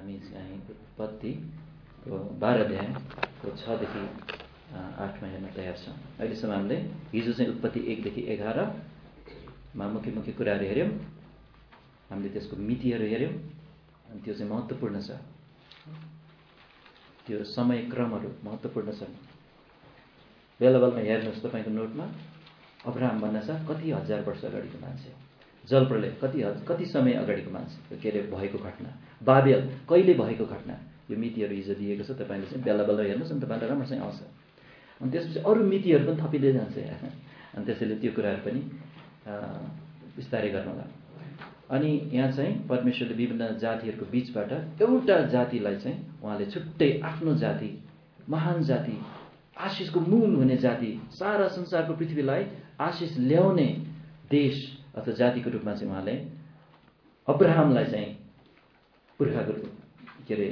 हामी चाहिँ उत्पत्तिको 12 अध्यायको 6 देखि 8 मा हेर्न तयार छौँ। अहिलेसम्म हामीले हिजो चाहिँ उत्पत्ति 1 देखि 11 मा मुख्य मुख्य कुराहरू हेऱ्यौँ। हामीले त्यसको मितिहरू हेऱ्यौँ अनि त्यो चाहिँ महत्त्वपूर्ण छ। त्यो समय क्रमहरू महत्त्वपूर्ण छन्। बेला बेलामा हेर्नुहोस् तपाईँको नोटमा अब्राहम भन्नासा कति हजार वर्ष अगाडिको मान्छे, जलप्रलय कति समय अगाडिको मान्छे, के अरे भएको घटना, बाबेल कहिले भएको घटना, यो मितिहरू हिजो दिएको छ। तपाईँले चाहिँ बेला बेला हेर्नुहोस् अनि तपाईँलाई राम्रोसँग आउँछ। अनि त्यसपछि अरू मितिहरू पनि थपिँदै जान्छ अनि त्यसैले त्यो कुराहरू पनि विस्तारै गर्नुहोला। अनि यहाँ चाहिँ परमेश्वरले विभिन्न जातिहरूको बीचबाट एउटा जातिलाई चाहिँ उहाँले छुट्टै आफ्नो जाति, महान जाति, आशिषको मूल हुने जाति, सारा संसारको पृथ्वीलाई आशिष ल्याउने देश अथवा जातिको रूपमा चाहिँ उहाँले अब्राहमलाई चाहिँ पुर्खाको के अरे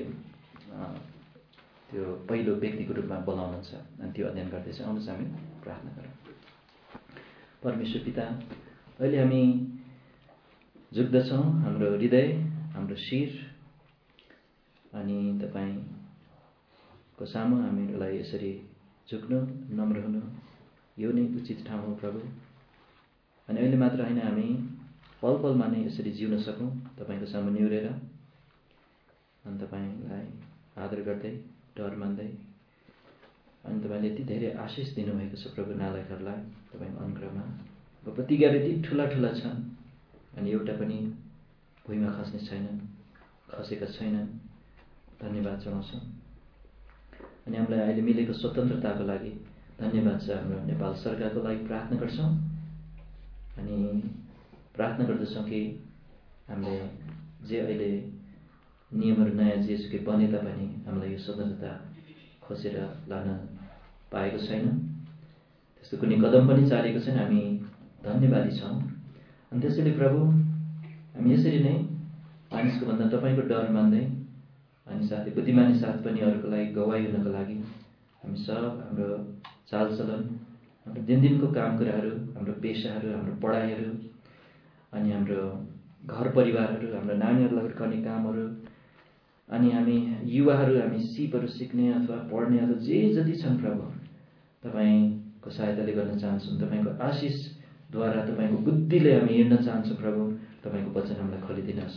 त्यो पहिलो व्यक्तिको रूपमा बोलाउनुहुन्छ। अनि त्यो अध्ययन गर्दैछ। आउनुहोस् हामी प्रार्थना गरौँ। परमेश्वर पिता, अहिले हामी झुक्दछौँ, हाम्रो हृदय, हाम्रो शिर अनि तपाईँको सामु हामीलाई यसरी झुक्नु, नम्र हुनु, यो नै उचित ठाउँ हो प्रभु। अनि अहिले मात्र होइन, हामी पल पलमा नै यसरी जिउन सकौँ तपाईँको सामु निहुरेर अनि तपाईँलाई आदर गर्दै, डर मान्दै। अनि तपाईँले यति धेरै आशिष दिनुभएको छ प्रभु नालायकहरूलाई तपाईँको अनुग्रहमा। प्रतिज्ञाहरू यति ठुला ठुला छन् अनि एउटा पनि भुइँमा खस्ने छैनन्, खसेका छैनन्। धन्यवाद चढाउँछौँ। अनि हामीलाई अहिले मिलेको स्वतन्त्रताको लागि धन्यवाद छ। हाम्रो नेपाल सरकारको लागि प्रार्थना गर्छौँ अनि प्रार्थना गर्दछौँ कि हामीले जे अहिले नियमहरू नयाँ जेसुकै बने तापनि हामीलाई यो स्वतन्त्रता खोजेर लान पाएको छैन, त्यस्तो कुनै कदम पनि चालेको छैन। हामी धन्यवादी छौँ। अनि त्यसैले प्रभु हामी यसरी नै मानिसको भन्दा तपाईँको डर मान्दै अनि साथै बुद्धिमानी साथ पनि अरूको लागि गवाई हुनको लागि हामी सब हाम्रो चालचलन, हाम्रो दिनदिनको काम कुराहरू, हाम्रो पेसाहरू, हाम्रो पढाइहरू अनि हाम्रो घर परिवारहरू, हाम्रो नानीहरूलाई हुर्काउने कामहरू अनि हामी युवाहरू, हामी सिपहरू सिक्ने अथवा पढ्ने अथवा जे जति छन् प्रभु तपाईँको सहायताले गर्न चाहन्छौँ। तपाईँको आशिषद्वारा, तपाईँको बुद्धिले हामी हिँड्न चाहन्छौँ प्रभु। तपाईँको वचन हामीलाई खोलिदिनुहोस्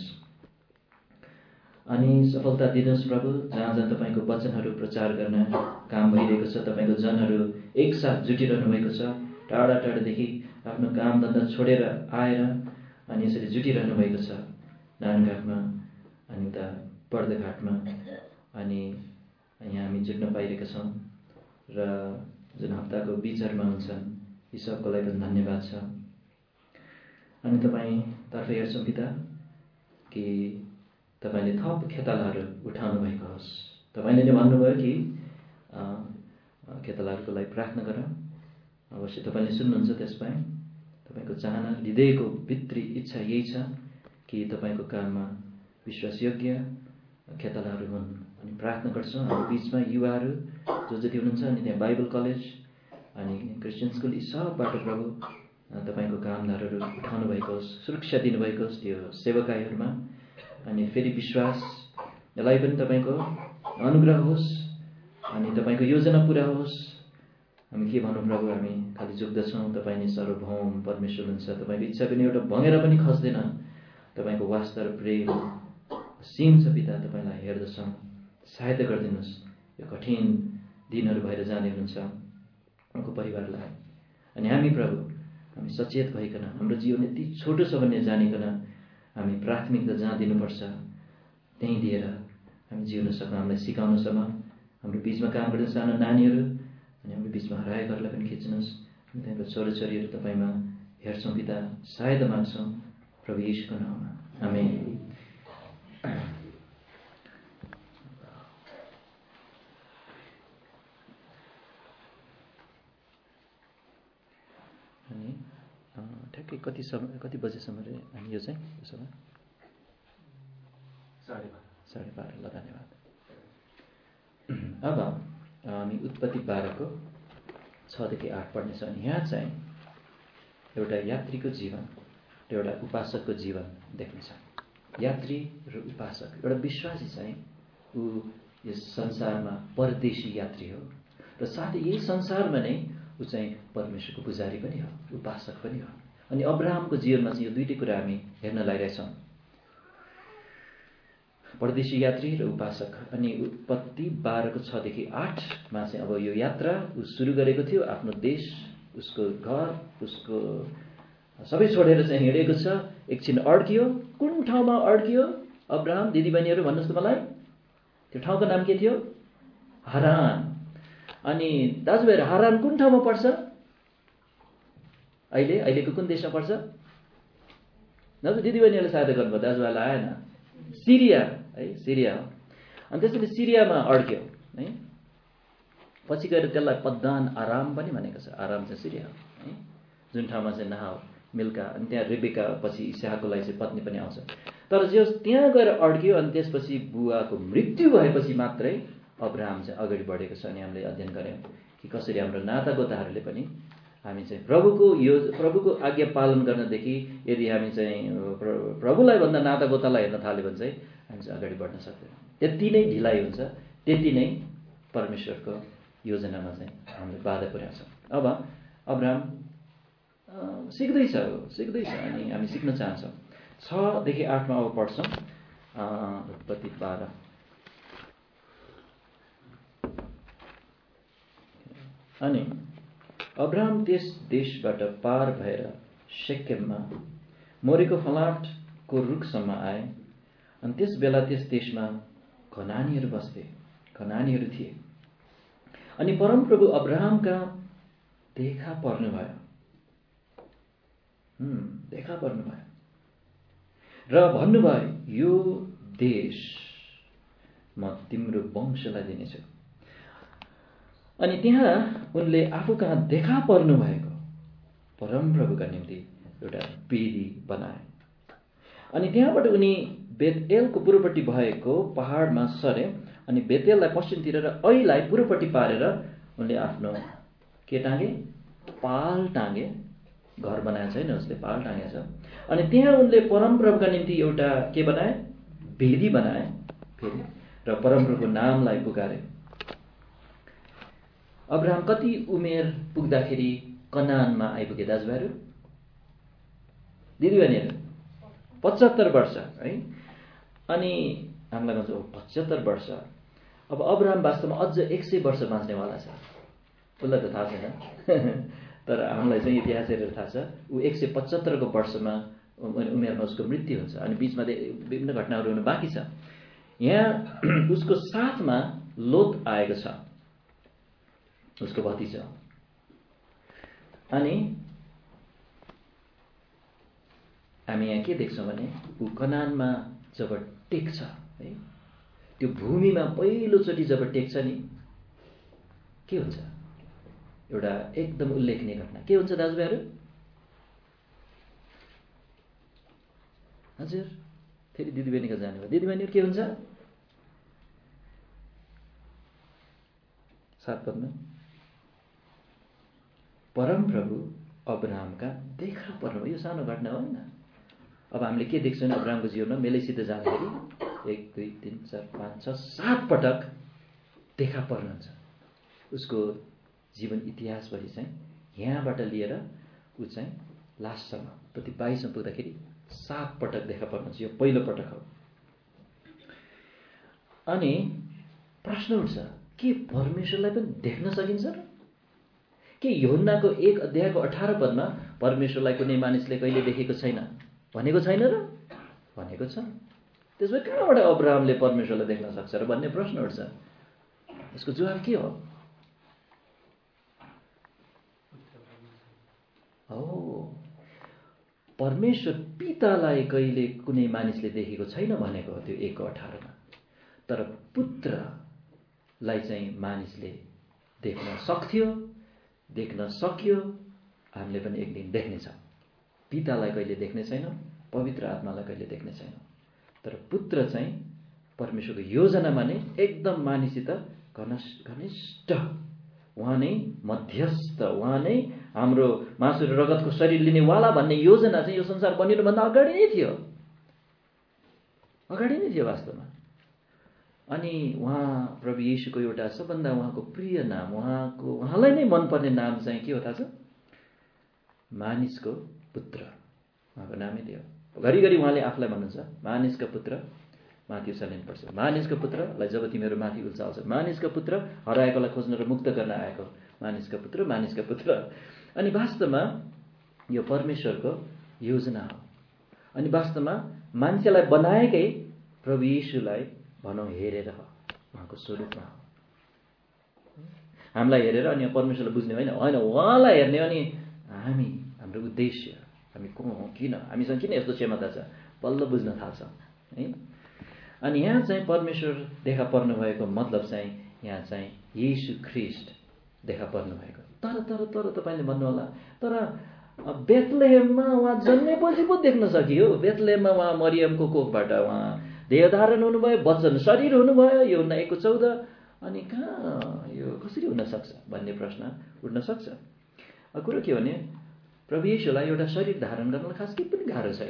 अनि सफलता दिनुहोस् प्रभु। जहाँ जहाँ तपाईँको वचनहरू प्रचार गर्न काम भइरहेको छ, तपाईँको जनहरू एकसाथ जुटिरहनु भएको छ, टाढा टाढादेखि आफ्नो काम धन्दा छोडेर आएर अनि यसरी जुटिरहनु भएको छ नानघाटमा अनि उता पर्दघाटमा अनि यहाँ हामी जुट्न पाइरहेका छौँ र जुन हप्ताको बिचहरूमा हुन्छन् यी सबको लागि पनि धन्यवाद छ। अनि तपाईँतर्फ हेर्छौँ पिता कि तपाईँले थप खेतालाहरू उठाउनु भएको होस्। तपाईँले नै भन्नुभयो कि खेतालाहरूको लागि प्रार्थना गर। अवश्य तपाईँले सुन्नुहुन्छ त्यसमा। तपाईँको चाहना, हृदयको भित्री इच्छा यही छ कि तपाईँको काममा विश्वासयोग्य खेतालाहरू हुन्। अनि प्रार्थना गर्छौँ हाम्रो बिचमा युवाहरू जो जति हुनुहुन्छ अनि त्यहाँ बाइबल कलेज अनि क्रिस्चियन स्कुल यी सबबाट प्रभु तपाईँको कामदारहरू उठाउनु भएको होस्, सुरक्षा दिनुभएको होस् त्यो सेवकाईहरूमा। अनि फेरि विश्वासलाई पनि तपाईँको अनुग्रह होस् अनि तपाईँको योजना पुरा होस्। हामी के भनौँ प्रभु, हामी खालि झुक्दछौँ। तपाईँ नै सर्वभौम परमेश्वर हुनुहुन्छ। तपाईँको इच्छा पनि एउटा भँगेर पनि खस्दैन। तपाईँको वास्ता र प्रेम सीम छ पिता। तपाईँलाई हेर्दछौँ, सहायता गरिदिनुहोस्। यो कठिन दिनहरू भएर जाँदै हुनुहुन्छ उनको परिवारलाई। अनि हामी प्रभु, हामी सचेत भइकन हाम्रो जीवन यति छोटो छ भन्ने जानिकन हामी प्राथमिकता जहाँ दिनुपर्छ त्यहीँ दिएर हामी जिउन सकौँ। हामीलाई सिकाउनुसम्म हाम्रो बिचमा काम गर्ने सानो नानीहरू अनि हाम्रो बिचमा हराएकाहरूलाई पनि खिच्नुहोस्। अनि तपाईँको छोराछोरीहरू तपाईँमा हेर्छौँ पिता, सहायता माग्छौँ प्रभु यीशुको नाममा, आमेन। अनि ठ्याक्कै कति बजेसम्म रे हामी यो चाहिँ उसो भए 12:30 ल। धन्यवाद। अब हामी उत्पत्ति 12को 6 देखि 8 पढ्नेछौँ। यहाँ चाहिँ एउटा यात्रीको जीवन र एउटा उपासकको जीवन देख्नेछौँ। यात्री र उपासक। एउटा विश्वासी चाहिँ ऊ यस संसारमा परदेशी यात्री हो र साथै यही संसारमा नै ऊ चाहिँ परमेश्वरको पुजारी पनि हो, उपासक पनि हो। अनि अब्राहमको जीवनमा चाहिँ यो दुईटै कुरा हामी हेर्न लागिरहेछौँ, परदेशी यात्री र उपासक। अनि उत्पत्ति 12 को 6 देखि 8 मा चाहिँ अब यो यात्रा ऊ सुरु गरेको थियो। आफ्नो देश, उसको घर, उसको सबै छोडेर चाहिँ हिँडेको छ। एकछिन अड्कियो। कुन ठाउँमा अड्कियो अब्राहम? दिदीबहिनीहरू भन्नुहोस् त मलाई। त्यो ठाउँको नाम के थियो? हारान। अनि दाजुभाइहरू, हारान कुन ठाउँमा पर्छ? अहिलेको कुन देशमा पर्छ? दाजु दिदीबहिनीहरूले सहायता गर्नुभयो, दाजुभाइलाई आएन। सिरिया है, सिरिया हो। अनि त्यसैले सिरियामा अड्क्यो है। पछि गएर त्यसलाई पद्दान आराम पनि भनेको छ। आराम चाहिँ सिरिया हो है, जुन ठाउँमा चाहिँ नाहोर, मिल्का, अनि त्यहाँ रेबेका पछि इसाकको लागि चाहिँ पत्नी पनि आउँछ। तर जो त्यहाँ गएर अड्कियो अनि त्यसपछि बुवाको मृत्यु भएपछि मात्रै अब्राहम चाहिँ अगाडि बढेको छ। अनि हामीले अध्ययन गऱ्यौँ कि कसरी हाम्रो नातागोताहरूले पनि हामी चाहिँ प्रभुको आज्ञा पालन गर्नदेखि यदि हामी चाहिँ प्रभुलाई भन्दा नातागोतालाई हेर्न थाल्यो भने चाहिँ हामी चाहिँ अगाडि बढ्न सक्दैनौँ। त्यति नै ढिलाइ हुन्छ, त्यति नै परमेश्वरको योजनामा चाहिँ हामीले बाधा पुर्याउँछ। अब अब्राहम सिक्दैछ अनि हामी सिक्न चाहन्छौँ। 6 देखि 8 मा अब पढ्छौँ। उत्पत्ति 12। अनि अब्राहम त्यस देशबाट पार भएर शेकेममा मोरेको फलाटको रुखसम्म आए। अनि त्यस बेला त्यस देशमा कनानीहरू बस्थे, कनानीहरू थिए। अनि परमप्रभु अब्राहमका देखा पर्नुभयो र भन्नुभयो, यो देश म तिम्रो वंशलाई दिनेछु। अनि त्यहाँ उनले आफू कहाँ देखा पर्नु भएको परमप्रभुका निम्ति एउटा वेदी बनाए। अनि त्यहाँबाट उनी बेतएलको पूर्वपट्टि भएको पहाडमा सरे। अनि बेतेललाई पश्चिमतिर र ऐलाई पूर्वपट्टि पारेर उनले आफ्नो के टाँगे? पाल टाँगे। घर बनाएको छैन उसले, पाल टाँगेको छ। अनि त्यहाँ उनले परमप्रभुका निम्ति एउटा के बनाए? वेदी बनाए फेरि, र परमप्रभुको नामलाई पुकारे। अब्राहम कति उमेर पुग्दाखेरि कनानमा आइपुगे दाजुभाइहरू, दिदीबहिनीहरू? 75 वर्ष है। अनि हामीलाई भन्छ 75 वर्ष। अब अब्राहम वास्तवमा अझ 100 वर्ष बाँच्नेवाला छ। उसलाई त थाहा छैन तर हामीलाई चाहिँ इतिहास हेरेर थाहा छ। ऊ 175 को वर्षमा उमेरमा उसको मृत्यु हुन्छ। अनि बिचमा विभिन्न घटनाहरू हुनु बाँकी छ। यहाँ उसको साथमा लोत आएको छ, उसको भतिजा। अनि हामी यहाँ के देख्छौँ भने ऊ कनानमा जब टेक्छ है, त्यो भूमिमा पहिलोचोटि जब टेक्छ नि, के हुन्छ? एउटा एकदम उल्लेखनीय घटना के हुन्छ दाजुभाइहरू? हजुर, फेरि दिदीबहिनीको जानुभयो। दिदीबहिनीहरू के हुन्छ? सात पदमा परमप्रभु अब्राहमका देखा पर्नुभयो। यो सानो घटना हो नि। अब हामीले के देख्छौँ अब्राहमको जीवनमा? मेलैसित जाँदाखेरि 1 2 3 4 5 6 7 पटक देखा पर्नुहुन्छ। उसको जीवन इतिहासभरि चाहिँ यहाँबाट लिएर ऊ चाहिँ लास्टसम्म प्रति 22 मा पुग्दाखेरि 7 पटक देखा पर्नुहुन्छ। यो पहिलो पटक हो। अनि प्रश्न उठ्छ, के परमेश्वरलाई पनि देख्न सकिन्छ र? के यूहन्नाको 1 अध्यायको 18 पदमा परमेश्वरलाई कुनै मानिसले कहिले देखेको छैन भनेको छैन र? भनेको छ। त्यसो भए कहाँबाट अब्राहमले परमेश्वरलाई देख्न सक्छ र भन्ने प्रश्न उठ्छ। यसको जवाफ के हो? परमेश्वर पितालाई कहिले कुनै मानिसले देखेको छैन भनेको हो त्यो 1:18 मा। तर पुत्रलाई चाहिँ मानिसले देख्न सक्थ्यो, देख्न सक्यो। हामीले पनि एक दिन देख्नेछौँ। पितालाई कहिले देख्ने छैनौँ, पवित्र आत्मालाई कहिले देख्ने छैनौँ। तर पुत्र चाहिँ परमेश्वरको योजनामा नै एकदम मानिससित घनिष्ठ, उहाँ नै मध्यस्थ, उहाँ नै हाम्रो मासु र रगतको शरीर लिनेवाला भन्ने योजना चाहिँ यो संसार बनिनुभन्दा अगाडि नै थियो। अगाडि नै थियो वास्तवमा। अनि उहाँ प्रभु येशूको एउटा सबभन्दा उहाँको प्रिय नाम, उहाँलाई नै मनपर्ने नाम चाहिँ के हो थाहा छ? मानिसको पुत्र। उहाँको नामै त्यो हो। घरिघरि उहाँले आफूलाई भन्नुहुन्छ मानिसका पुत्र माथि उचालिनुपर्छ, मानिसको पुत्रलाई जब तिमीहरू माथि उचाल्छ, मानिसको पुत्र हराएकोलाई खोज्न र मुक्त गर्न आएको, मानिसका पुत्र, मानिसका पुत्र। अनि वास्तवमा यो परमेश्वरको योजना हो। अनि वास्तवमा मान्छेलाई बनाएकै प्रभु येशूलाई भनौँ हेरेर हो, उहाँको स्वरूपमा हो। हामीलाई हेरेर अनि परमेश्वरलाई बुझ्ने होइन, उहाँलाई हेर्ने। अनि हाम्रो उद्देश्य, हामी को हौँ, किन हामीसँग किन यस्तो क्षमता छ, बल्ल बुझ्न थाल्छौँ है। अनि यहाँ चाहिँ परमेश्वर देखा पर्नु भएको मतलब चाहिँ यहाँ चाहिँ येशू ख्रीष्ट देखा पर्नु भएको। तर तपाईँले भन्नुहोला, तर बेथलेहेममा उहाँ जन्मेपछि पो देख्न सकियो। बेथलेहेममा उहाँ मरियमको कोखबाट उहाँ देहधारण हुनुभयो, वचन शरीर हुनुभयो, यूहन्ना 1:14। अनि कहाँ यो कसरी हुन सक्छ भन्ने प्रश्न उठ्न सक्छ। कुरो के हो भने प्रभु येशूलाई एउटा शरीर धारण गर्नलाई खास केही पनि गाह्रो छैन।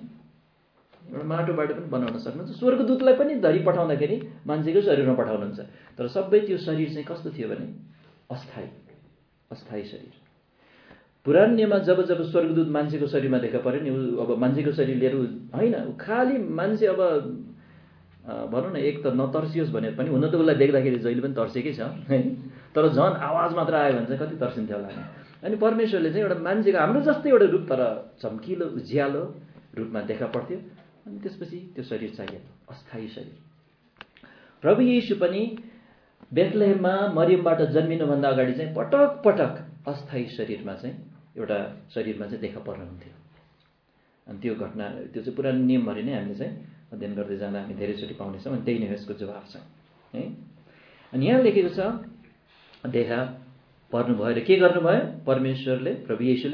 एउटा माटोबाट पनि बनाउन सक्नुहुन्छ, स्वर्गदूतलाई पनि धरि पठाउँदाखेरि मान्छेको शरीरमा पठाउनुहुन्छ। तर सबै त्यो शरीर चाहिँ कस्तो थियो भने अस्थायी शरीर। पुरानो नियममा जब स्वर्गदूत मान्छेको शरीरमा देखा पर्यो नि, अब मान्छेको शरीर लिएर होइन, खालि मान्छे अब भनौँ न एक त नतर्सियोस् भनेर पनि, हुन त उसलाई देख्दाखेरि जहिले पनि तर्सेकै छ है, तर झन् आवाज मात्र आयो भने चाहिँ कति तर्सिन्थ्यो होला। अनि परमेश्वरले चाहिँ एउटा मान्छेको हाम्रो जस्तै एउटा रूप, तर चम्किलो उज्यालो रूपमा देखा पर्थ्यो। अनि त्यसपछि त्यो शरीर चाहियो, अस्थायी शरीर। प्रभु येशू पनि बेथलेहेममा मरियमबाट जन्मिनुभन्दा अगाडि चाहिँ पटक अस्थायी शरीरमा चाहिँ एउटा शरीरमा चाहिँ देखा पर्नुहुन्थ्यो। अनि त्यो घटना, त्यो चाहिँ पुरानो नियमभरि नै हामीले चाहिँ अध्ययन गर्दै जाँदा हामी धेरैचोटि पाउनेछौँ। अनि त्यही नै यसको जवाफ छ है। अनि यहाँ लेखेको छ देखा पर्नुभयो र के गर्नुभयो? परमेश्वरले, प्रभु येशूले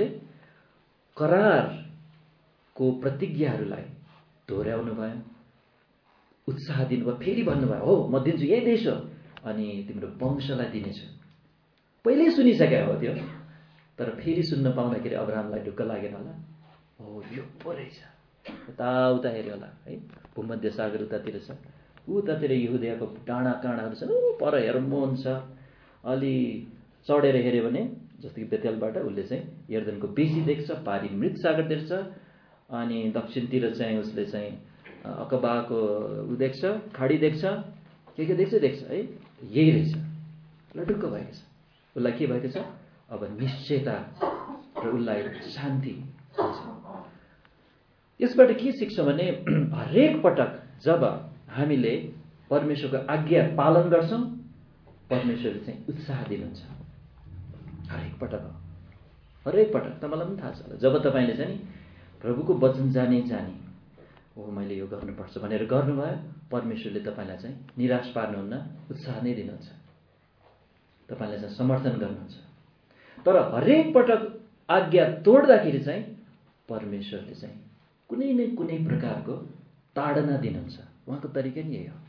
करारको प्रतिज्ञाहरूलाई दोहोऱ्याउनु भयो, उत्साह दिनुभयो, फेरि भन्नुभयो हो म दिन्छु, यही देश हो अनि तिम्रो वंशलाई दिनेछु। पहिल्यै सुनिसकेको हो त्यो, तर फेरि सुन्न पाउँदाखेरि अब्राहमलाई ढुक्क लागेन होला, हो यो पो रहेछ। यताउता हेऱ्यो होला है, भूमध्य सागर उतातिर छ, उतातिर यहुदियाको डाँडा काँडाहरू छन्, पर हेर्मोन छ। अलि चढेर हेऱ्यो भने जस्तो कि बेतेलबाट उसले चाहिँ यर्दनको बेसी देख्छ, पारी मृत सागर देख्छ। अनि दक्षिणतिर चाहिँ उसले चाहिँ अकबाको ऊ देख्छ, खाडी देख्छ, के देख्छ है, यही रहेछ। उसलाई ढुक्क भएको छ, उसलाई के भएको छ अब निश्चयता र उसलाई शान्ति हुन्छ। यसबाट के सिक्छौँ भने हरेक पटक जब हामीले परमेश्वरको आज्ञा पालन गर्छौँ, परमेश्वरले चाहिँ उत्साह दिनुहुन्छ। हरेक पटक तपाईँलाई पनि थाहा छ होला, जब तपाईँले चाहिँ प्रभुको वचन जाने हो मैले यो गर्नुपर्छ भनेर गर्नुभयो, परमेश्वरले तपाईँलाई चाहिँ निराश पार्नुहुन्न, उत्साह नै दिनुहुन्छ, तपाईँलाई चाहिँ समर्थन गर्नुहुन्छ। तर हरेक पटक आज्ञा तोड्दाखेरि चाहिँ परमेश्वरले चाहिँ कुनै न कुनै प्रकारको ताडना दिनुहुन्छ। उहाँको तरिका नि यही हो।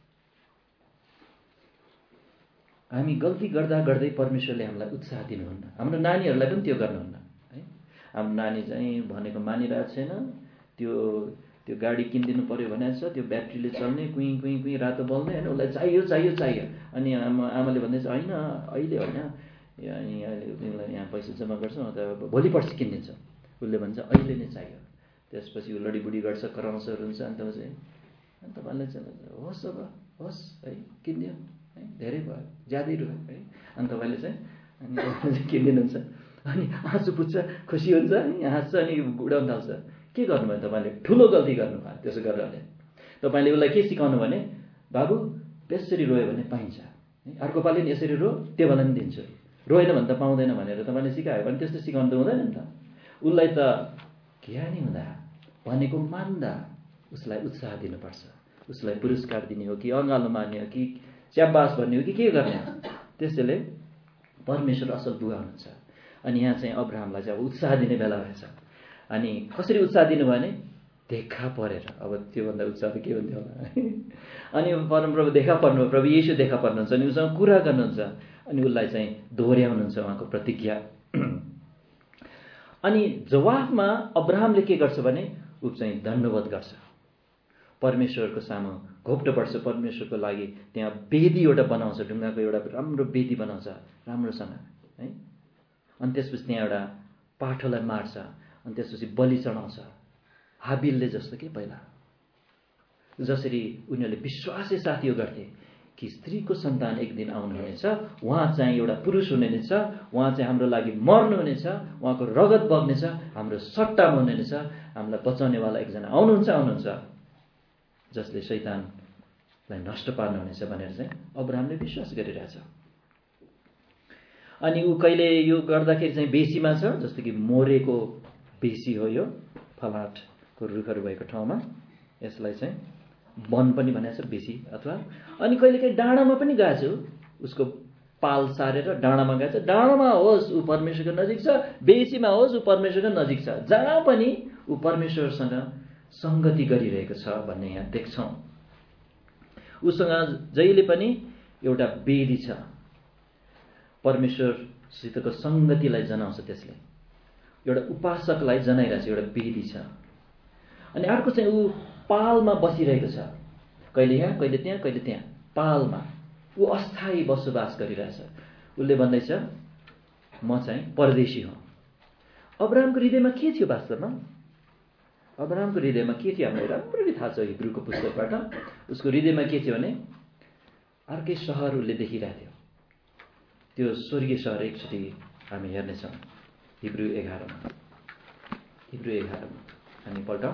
हामी गल्ती गर्दा गर्दै परमेश्वरले हामीलाई उत्साह दिनुहुन्न। हाम्रो नानीहरूलाई पनि त्यो गर्नुहुन्न है। हाम्रो नानी चाहिँ भनेको मानिरहेको छैन, त्यो गाडी किनिदिनु पर्यो भनेको छ, त्यो ब्याट्रीले चल्ने कुइँ रातो बल्ने होइन, उसलाई चाहियो। अनि आमाले भन्दैछ होइन अहिले होइन, तिमीलाई यहाँ पैसा जम्मा गर्छौँ अन्त भोलि पर्सि किनिदिन्छ। उसले भन्छ अहिले नै चाहियो। त्यसपछि ऊ लडीबुडी गर्छ, कराउँछहरू हुन्छ। अन्त चाहिँ तपाईँलाई चाहिँ होस् अब होस् है, किनिदियो है, धेरै भयो, ज्यादै रह्यो है। अनि तपाईँले चाहिँ किनिदिनुहुन्छ। अनि आँसु पुग्छ, खुसी हुन्छ, अनि हाँस्छ, अनि उडाउन थाल्छ। के गर्नुभयो तपाईँले? ठुलो गल्ती गर्नुभयो त्यसो गरेर। तपाईँले उसलाई के सिकाउनु भने बाबु त्यसरी रोयो भने पाइन्छ, अर्को पालि नि यसरी रो, त्यो बेला नि दिन्छु, रोएन भने त पाउँदैन भनेर तपाईँले सिकायो भने त्यस्तो सिकाउनु त हुँदैन नि त। उसलाई त ज्ञानी हुँदा, भनेको मान्दा उसलाई उत्साह दिनुपर्छ। उसलाई पुरस्कार दिने हो कि अँगालो मार्ने हो कि च्याबास भन्ने हो कि के गर्ने? त्यसैले परमेश्वर असल बुवा हुनुहुन्छ। अनि यहाँ चाहिँ अब्राहमलाई चाहिँ अब उत्साह दिने बेला भएछ। अनि कसरी उत्साह दिनु भने देखा परेर। अब त्योभन्दा उत्साह के हुन्थ्यो होला। अनि परमप्रभु देखा पर्नुभयो, प्रभु येशू देखा पर्नुहुन्छ, अनि उसँग कुरा गर्नुहुन्छ, अनि उसलाई चाहिँ दोहोऱ्याउनुहुन्छ उहाँको प्रतिज्ञा। अनि जवाफमा अब्राहमले के गर्छ भने ऊ चाहिँ दण्डवत गर्छ। परमेश्वरको सामु घोप्टो पर्छ, परमेश्वरको लागि त्यहाँ वेदी एउटा बनाउँछ, ढुङ्गाको एउटा राम्रो वेदी बनाउँछ राम्रोसँग है। अनि त्यसपछि त्यहाँ एउटा पाठोलाई मार्छ, अनि त्यसपछि बलि चढाउँछ हाबिलले जस्तो कि पहिला जसरी उनीहरूले विश्वासै साथ यो गर्थे कि स्त्रीको सन्तान एक दिन आउनुहुनेछ, उहाँ चाहिँ एउटा पुरुष हुनुहुनेछ, उहाँ चाहिँ हाम्रो लागि मर्नुहुनेछ, उहाँको रगत बग्नेछ, हाम्रो सट्टामा हुनुहुनेछ, हामीलाई बचाउनेवाला एकजना आउनुहुन्छ जसले शैतानलाई नष्ट पार्नुहुनेछ भनेर चाहिँ अब्राहमले विश्वास गरिरहेछ। अनि ऊ कहिले यो गर्दाखेरि चाहिँ बेसीमा छ, जस्तो कि मोरेको बेसी हो यो फलाटको रुखहरू भएको ठाउँमा, यसलाई चाहिँ वन पनि भनेको छ बेसी अथवा। अनि कहिलेकाहीँ डाँडामा पनि गएछ, उसको पाल सारेर डाँडामा गएछ, डाँडामा होस् ऊ परमेश्वरको नजिक छ, बेसीमा होस् ऊ परमेश्वरको नजिक छ, जहाँ पनि ऊ परमेश्वरसँग संगति गरिरहेको छ भन्ने यहाँ देख्छौँ। उसँग जहिले पनि एउटा वेदी छ, परमेश्वरसितको संगतिलाई जनाउँछ, त्यसले एउटा उपासकलाई जनाइरहेछ, एउटा वेदी छ। अनि अर्को चाहिँ ऊ पालमा बसिरहेको छ, कहिले यहाँ कहिले त्यहाँ कहिले त्यहाँ पालमा ऊ अस्थायी बसोबास गरिरहेछ। उसले भन्दैछ म चाहिँ परदेशी हुँ। अब्राहमको हृदयमा के थियो वास्तवमा? अब्राहमको हृदयमा के थियो हामीलाई राम्ररी थाहा छ हिब्रूको पुस्तकबाट। उसको हृदयमा के थियो भने अर्कै सहर उसले देखिरहेको थियो, त्यो स्वर्गीय सहर एकचोटि हामी हेर्नेछौँ हिब्रू 11मा। हिब्रू 11मा हामी पल्टौँ।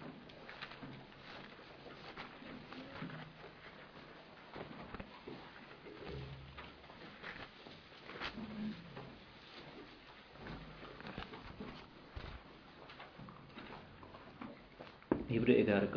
हिब्रू 11को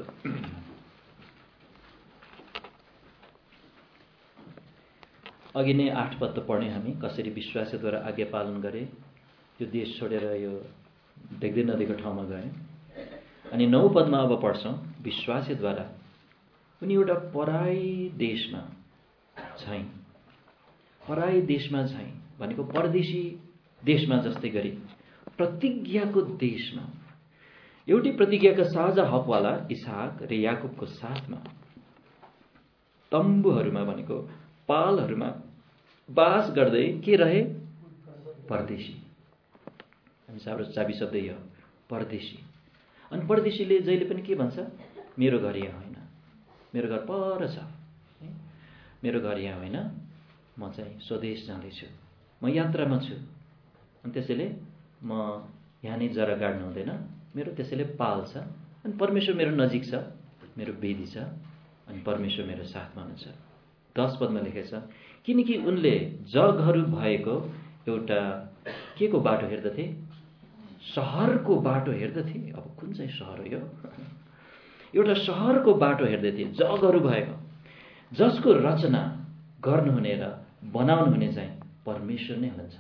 अघि नै 8 पद त पढ्यौँ हामी, कसरी विश्वासद्वारा आज्ञा पालन गरे, त्यो देश छोडेर यो देख्दै नदेखेको ठाउँमा गए। अनि 9 पदमा अब पढ्छौँ, विश्वासद्वारा उनी एउटा पराई देशमा झैँ, पराई देशमा झैँ भनेको परदेशी देशमा जस्तै गरी प्रतिज्ञाको देशमा, एउटै प्रतिज्ञाका साझा हकवाला इसहाक र याकुबको साथमा तम्बुहरूमा भनेको पालहरूमा बास गर्दै के रहे? परदेशी। हाम्रो चाबी शब्द यो परदेशी। अनि परदेशीले जहिले पनि के भन्छ? मेरो घर यहाँ होइन, मेरो घर पर छ, मेरो घर यहाँ होइन, म चाहिँ स्वदेश जाँदैछु, म यात्रामा छु। अनि त्यसैले म यहाँ नै जरा गाड्नु हुँदैन, मेरो त्यसैले पाल छ। अनि परमेश्वर मेरो नजिक छ, मेरो वेदी छ, अनि परमेश्वर मेरो साथमा हुनुहुन्छ। 10 पदमा लेखेको छ, किनकि उनले जगहरू भएको एउटा के को बाटो हेर्दथे? सहरको बाटो हेर्दथे। अब कुन चाहिँ सहर हो यो? एउटा सहरको बाटो हेर्दथे, जगहरू भएको, जसको रचना गर्नुहुने र बनाउनुहुने चाहिँ परमेश्वर नै हुनुहुन्छ।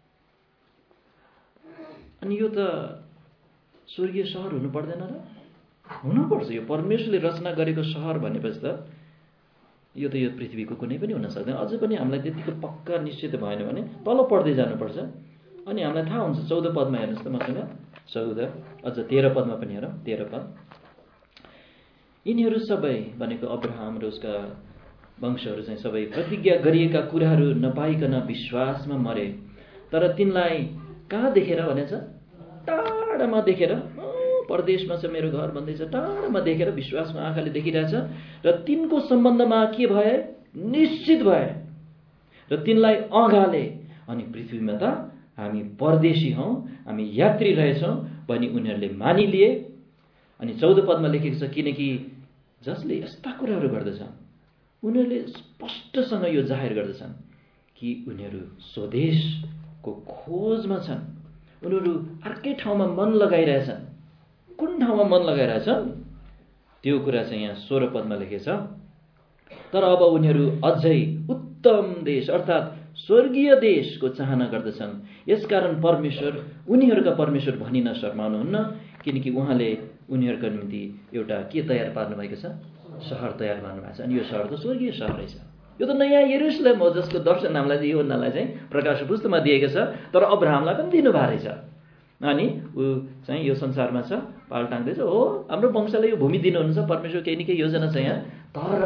अनि यो त स्वर्गीय सहर हुनु पर्दैन र? हुनुपर्छ। यो परमेश्वरले रचना गरेको सहर भनेपछि त यो त यो पृथ्वीको कुनै पनि हुन सक्दैन। अझै पनि हामीलाई त्यतिको पक्का निश्चित भएन भने तल पढ्दै जानुपर्छ। अनि हामीलाई थाहा हुन्छ। 14 पदमा हेर्नुहोस् त मसँग, 14 अझ 13 पदमा पनि हेरौँ। 13 पद, यिनीहरू सबै भनेको अब्राहम र उसका वंशहरू चाहिँ सबै प्रतिज्ञा गरिएका कुराहरू नपाइकन विश्वासमा मरे, तर तिनलाई कहाँ देखेर भनेछ? टाढामा देखेर, परदेशमा छ मेरो घर भन्दैछ, टाढामा देखेर विश्वासको आँखाले देखिरहेछ र तिनको सम्बन्धमा के भए? निश्चित भए र तिनलाई अँगाले। अनि पृथ्वीमा त हामी परदेशी हौँ, हामी यात्री रहेछौँ भनी उनीहरूले मानिलिए। अनि 14 पदमा लेखेको छ, किनकि जसले यस्ता कुराहरू गर्दछन् उनीहरूले स्पष्टसँग यो जाहेर गर्दछन् कि उनीहरू स्वदेशको खोजमा छन्। उनीहरू अर्कै ठाउँमा मन लगाइरहेछन्। कुन ठाउँमा मन लगाइरहेछन्? त्यो कुरा चाहिँ यहाँ 16 पदमा लेखेको छ, तर अब उनीहरू अझै उत्तम देश अर्थात् स्वर्गीय देशको चाहना गर्दछन्। यसकारण परमेश्वर उनीहरूका परमेश्वर भनि नशर्माउनुहुन्न, किनकि उहाँले उनीहरूका निम्ति एउटा के तयार पार्नु भएको छ? सहर तयार पार्नु भएको छ। अनि यो सहर त स्वर्गीय सहर रहेछ। यो त नयाँ यरुशलेम हो, जसको दर्शन हामीलाई यूहन्नालाई चाहिँ प्रकाश पुस्तकमा दिएको छ, तर अब्राहमलाई पनि दिनुभएको रहेछ। अनि ऊ चाहिँ यो संसारमा छ, पाल टाङ्दैछ, हो हाम्रो वंशलाई यो भूमि दिनुहुन्छ, परमेश्वर केही न केही योजना छ यहाँ, तर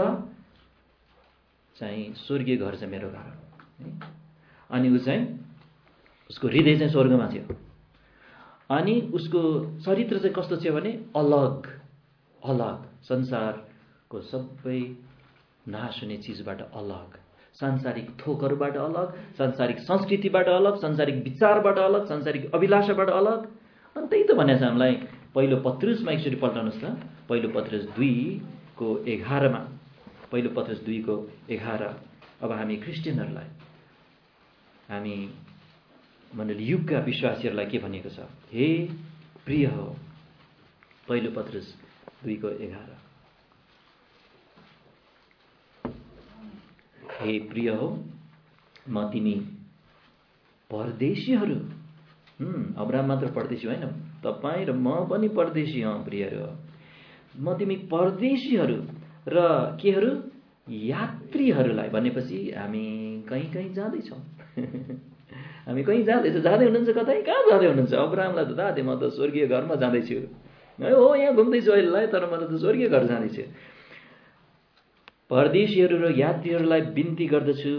चाहिँ स्वर्गीय घर चाहिँ मेरो घर है। अनि ऊ चाहिँ उसको हृदय चाहिँ स्वर्गमा थियो। अनि उसको चरित्र चाहिँ कस्तो थियो भने अलग अलग, संसारको सबै नाश हुने चिजबाट अलग, सांसारिक थोकहरूबाट अलग, सांसारिक संस्कृतिबाट अलग, सांसारिक विचारबाट अलग, सांसारिक अभिलाषाबाट अलग। अनि त्यही त भनेको छ हामीलाई पहिलो पत्रुसमा एकचोटि पल्टाउनुहोस् त, पहिलो पत्रुस 2:11 पहिलो पत्रुस 2:11। अब हामी क्रिस्चियनहरूलाई, हामी मण्डली युगका विश्वासीहरूलाई के भनेको छ? हे प्रिय हो, पहिलो पत्रुस 2:11, हे प्रिय हो, म तिमी परदेशीहरू, अब्राहम मात्र परदेशी होइन, तपाईँ र म पनि परदेशी हौ प्रियहरू, म तिमी परदेशीहरू र केहरू यात्रीहरूलाई, भनेपछि हामी कहीँ कहीँ जाँदैछौँ हामी कहीँ जाँदैछौँ। जाँदै हुनुहुन्छ कतै? कहाँ जाँदै हुनुहुन्छ? अब्राहमलाई त दादे म त स्वर्गीय घरमा जाँदैछु, हो यहाँ घुम्दैछु अहिलेलाई, तर म त स्वर्गीय घर जाँदैछु। परदेशीहरू र यात्रीहरूलाई बिन्ती गर्दछु,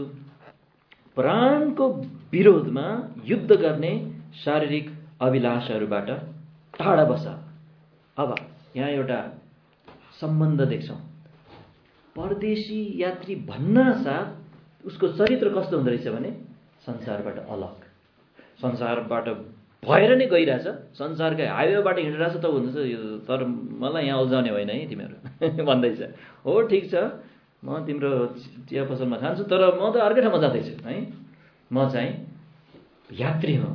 प्राणको विरोधमा युद्ध गर्ने शारीरिक अभिलाषाहरूबाट टाढा बस। अब यहाँ एउटा सम्बन्ध देख्छौँ। परदेशी यात्री भन्न साथ उसको चरित्र कस्तो हुँदो रहेछ भने संसारबाट अलग, संसारबाट भएर नै गइरहेछ, संसारकै हाइवेबाट हिँडिरहेछ त हुँदैछ, तर मलाई यहाँ उल्झाउने होइन है तिमीहरू भन्दैछ। हो ठिक छ, म तिम्रो चिया पसलमा खान्छु, तर म त अर्कै ठाउँमा जाँदैछु है, म चाहिँ यात्री हुँ।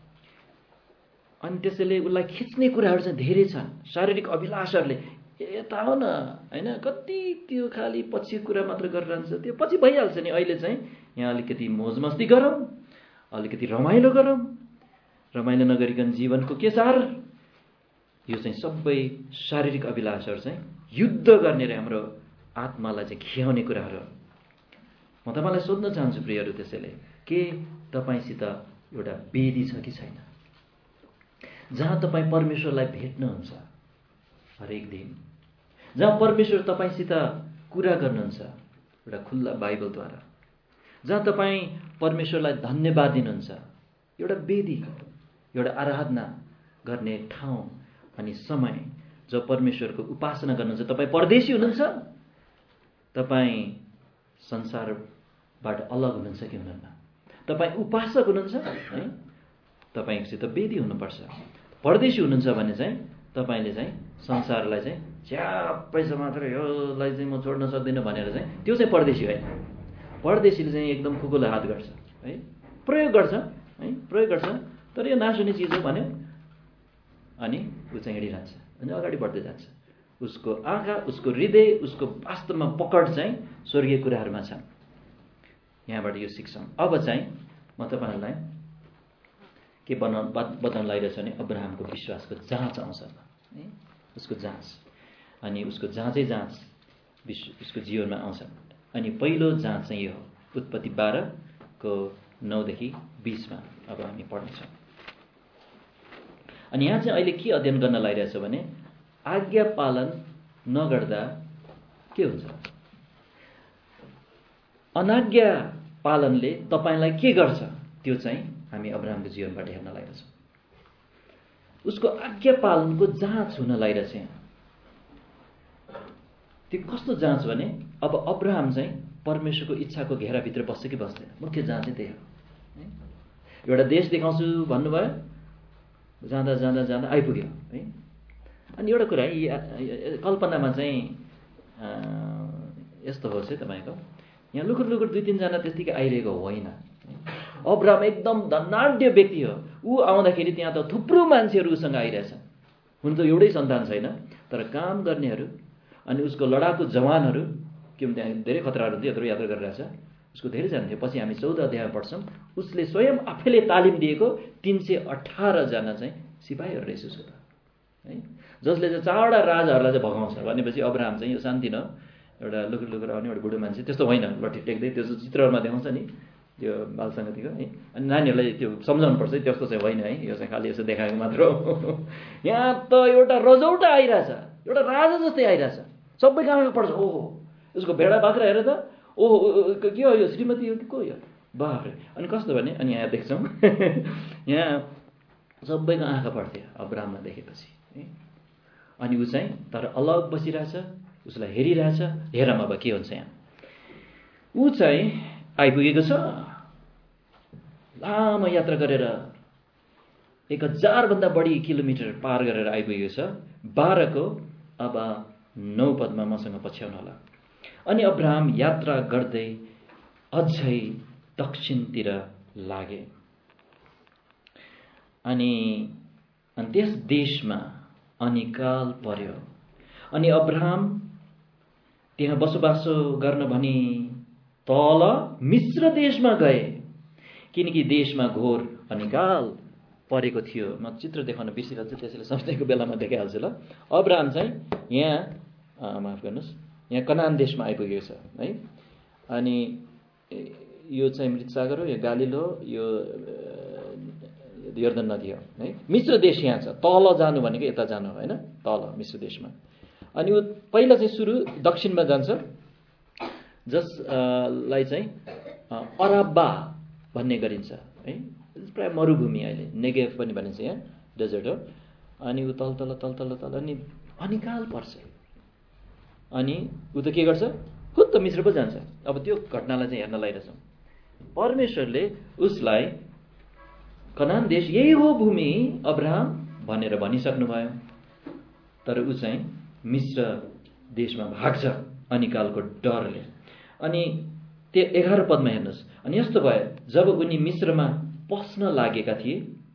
अनि त्यसैले उसलाई खिच्ने कुराहरू चाहिँ धेरै छन्, शारीरिक अभिलाषाहरूले। यता हो न होइन, कति त्यो खालि पछि कुरा मात्र गरिरहन्छ, त्यो पछि भइहाल्छ नि। अहिले चाहिँ यहाँ अलिकति मोज मस्ती गरौँ, अलिकति रमाइलो गरौँ, रमाइलो नगरिकन जीवनको के सार? यो चाहिँ सबै शारीरिक अभिलाषाहरू चाहिँ युद्ध गर्ने र हाम्रो आत्मालाई चाहिँ खियाउने कुराहरू। म तपाईँलाई सोध्न चाहन्छु प्रियहरू, त्यसैले के तपाईँसित एउटा वेदी छ कि छैन, जहाँ तपाईँ परमेश्वरलाई भेट्नुहुन्छ हरेक दिन, जहाँ परमेश्वर तपाईँसित कुरा गर्नुहुन्छ एउटा खुल्ला बाइबलद्वारा, जहाँ तपाईँ परमेश्वरलाई धन्यवाद दिनुहुन्छ, एउटा वेदी, एउटा आराधना गर्ने ठाउँ अनि समय, जो परमेश्वरको उपासना गर्नुहुन्छ। तपाईँ परदेशी हुनुहुन्छ, तपाईँ संसारबाट अलग हुनुहुन्छ कि हुनुहुन्न? तपाईँ उपासक हुनुहुन्छ है, तपाईँसित वेदी हुनुपर्छ। परदेशी हुनुहुन्छ भने चाहिँ तपाईँले चाहिँ संसारलाई चाहिँ च्यापैसा मात्र योलाई चाहिँ म छोड्न सक्दिनँ भनेर चाहिँ त्यो चाहिँ परदेशी होइन। परदेशीले चाहिँ एकदम खुकुलो हात गर्छ है, प्रयोग गर्छ है, प्रयोग गर्छ, तर यो नाश हुने चिज हो भन्यो अनि ऊ चाहिँ हिँडिरहन्छ अनि अगाडि बढ्दै जान्छ। उसको आँखा, उसको हृदय, उसको वास्तवमा पकड चाहिँ स्वर्गीय कुराहरूमा छ। यहाँबाट यो सिक्छौँ। अब चाहिँ म तपाईँहरूलाई के बताउन लागिरहेछ भने अब्राहमको विश्वासको जाँच आउँछ है, उसको जाँच, अनि उसको जाँचै जाँच उसको जीवनमा आउँछ। अनि पहिलो जाँच चाहिँ यो हो, उत्पत्ति 12:9-20 अब हामी पढ्नेछौँ। अनि यहाँ चाहिँ अहिले के अध्ययन गर्न लागिरहेछ भने आज्ञा पालन नगर्दा के हुन्छ, अनाज्ञा पालनले तपाईँलाई के गर्छ, त्यो चाहिँ हामी अब्राहमको जीवनबाट हेर्न लागिरहेछौँ। उसको आज्ञा पालनको जाँच हुन लागिरहेछ यहाँ। त्यो कस्तो जाँच भने अब अब्राहम चाहिँ परमेश्वरको इच्छाको घेराभित्र बस्छ कि बस्दैन, मुख्य जाँच चाहिँ त्यही हो। एउटा देश देखाउँछु भन्नुभयो, जाँदा जाँदा जाँदा आइपुग्यो है। अनि एउटा कुरा है, कल्पनामा चाहिँ यस्तो होस् है तपाईँको, यहाँ लुकुर लुकुर 2-3 जना त्यतिकै आइरहेको होइन। अब्राहम एकदम धनाढ्य व्यक्ति हो, ऊ आउँदाखेरि त्यहाँ त थुप्रो मान्छेहरू उसँग आइरहेछ। हुन त एउटै सन्तान छैन, तर काम गर्नेहरू अनि उसको लडाकु जवानहरू, के भने त्यहाँ धेरै खतराहरू थियो, यत्रो यात्रा गरिरहेछ, उसको धेरैजना थियो। पछि हामी 14 अध्यायमा पढ्छौँ, उसले स्वयं आफैले तालिम दिएको 318 जना चाहिँ सिपाहीहरू रहेछ उसको त है, जसले चाहिँ 4वटा राजाहरूलाई चाहिँ भगाउँछ। भनेपछि अब्राहम चाहिँ यो शान्ति न एउटा लुकुर लुकुर आउने एउटा बुढो मान्छे त्यस्तो होइन, लट्ठी टेक्दै, त्यो चित्रहरूमा देखाउँछ नि त्यो बाल सङ्गतिको है। अनि नानीहरूलाई त्यो सम्झाउनु पर्छ त्यस्तो चाहिँ होइन है, यो चाहिँ खालि यसो देखाएको मात्र हो। यहाँ त एउटा रजौटा आइरहेछ, एउटा राजा जस्तै आइरहेछ, सबैको आँखा पर्छ, ओहो उसको भेडा बाख्रा हेर त, ओहो के हो यो श्रीमती हो कि को यो, बाख्रे। अनि कस्तो भने, अनि यहाँ देख्छौँ यहाँ सबैको आँखा पर्थ्यो अब्राहमलाई देखेपछि है। अनि ऊ चाहिँ तर अलग बसिरहेछ, उसलाई हेरिरहेछ। हेरौँ अब के हुन्छ यहाँ। ऊ चाहिँ आइपुगेको छ, लामो यात्रा गरेर 1000 भन्दा बढी किलोमिटर पार गरेर आइपुगेको छ। 12 को अब 9 पदमा मसँग पछ्याउनु होला। अनि अब्राहम यात्रा गर्दै अझै दक्षिणतिर लागे। अनि त्यस देशमा अनिकाल पर्यो। अनि अब्राहम त्यहाँ बसोबासो गर्न भनी तल मिश्र देशमा गए, किनकि देशमा घोर अनिकाल परेको थियो। म चित्र देखाउन बिर्सिरहेको छु, त्यसैले सम्झेको बेलामा देखाइहाल्छु ल। अब्राहम चाहिँ यहाँ माफ गर्नुहोस्, यहाँ कनान देशमा आइपुगेको छ है। अनि यो चाहिँ मृत सागर हो, यो गालिल हो, यो यर्दन नदी हो है। मिश्र देश यहाँ छ, तल जानु भनेको यता जानु होइन, तल मिश्र देशमा। अनि ऊ पहिला चाहिँ सुरु दक्षिणमा जान्छ, जसलाई चाहिँ अराबा भन्ने गरिन्छ है। प्राय मरुभूमि, अहिले नेगेभ पनि भनिन्छ, यहाँ डेजर्ट हो। अनि ऊ तल तल तल तल तल अनि अनिकाल पर्छ। अनि ऊ त के गर्छ, खुद त मिश्र पो जान्छ। अब त्यो घटनालाई चाहिँ हेर्न लागिरहेछौँ। परमेश्वरले उसलाई कनान देश यही हो भूमि अब्राहम भनेर भनिसक्नुभयो, तर ऊ चाहिँ मिश्र देशमा भाग्छ अनिकालको डरले। अनि त्यो 11 पदमा हेर्नुहोस्। अनि यस्तो भयो, जब उनी मिश्रमा पस्न लागेका थिए,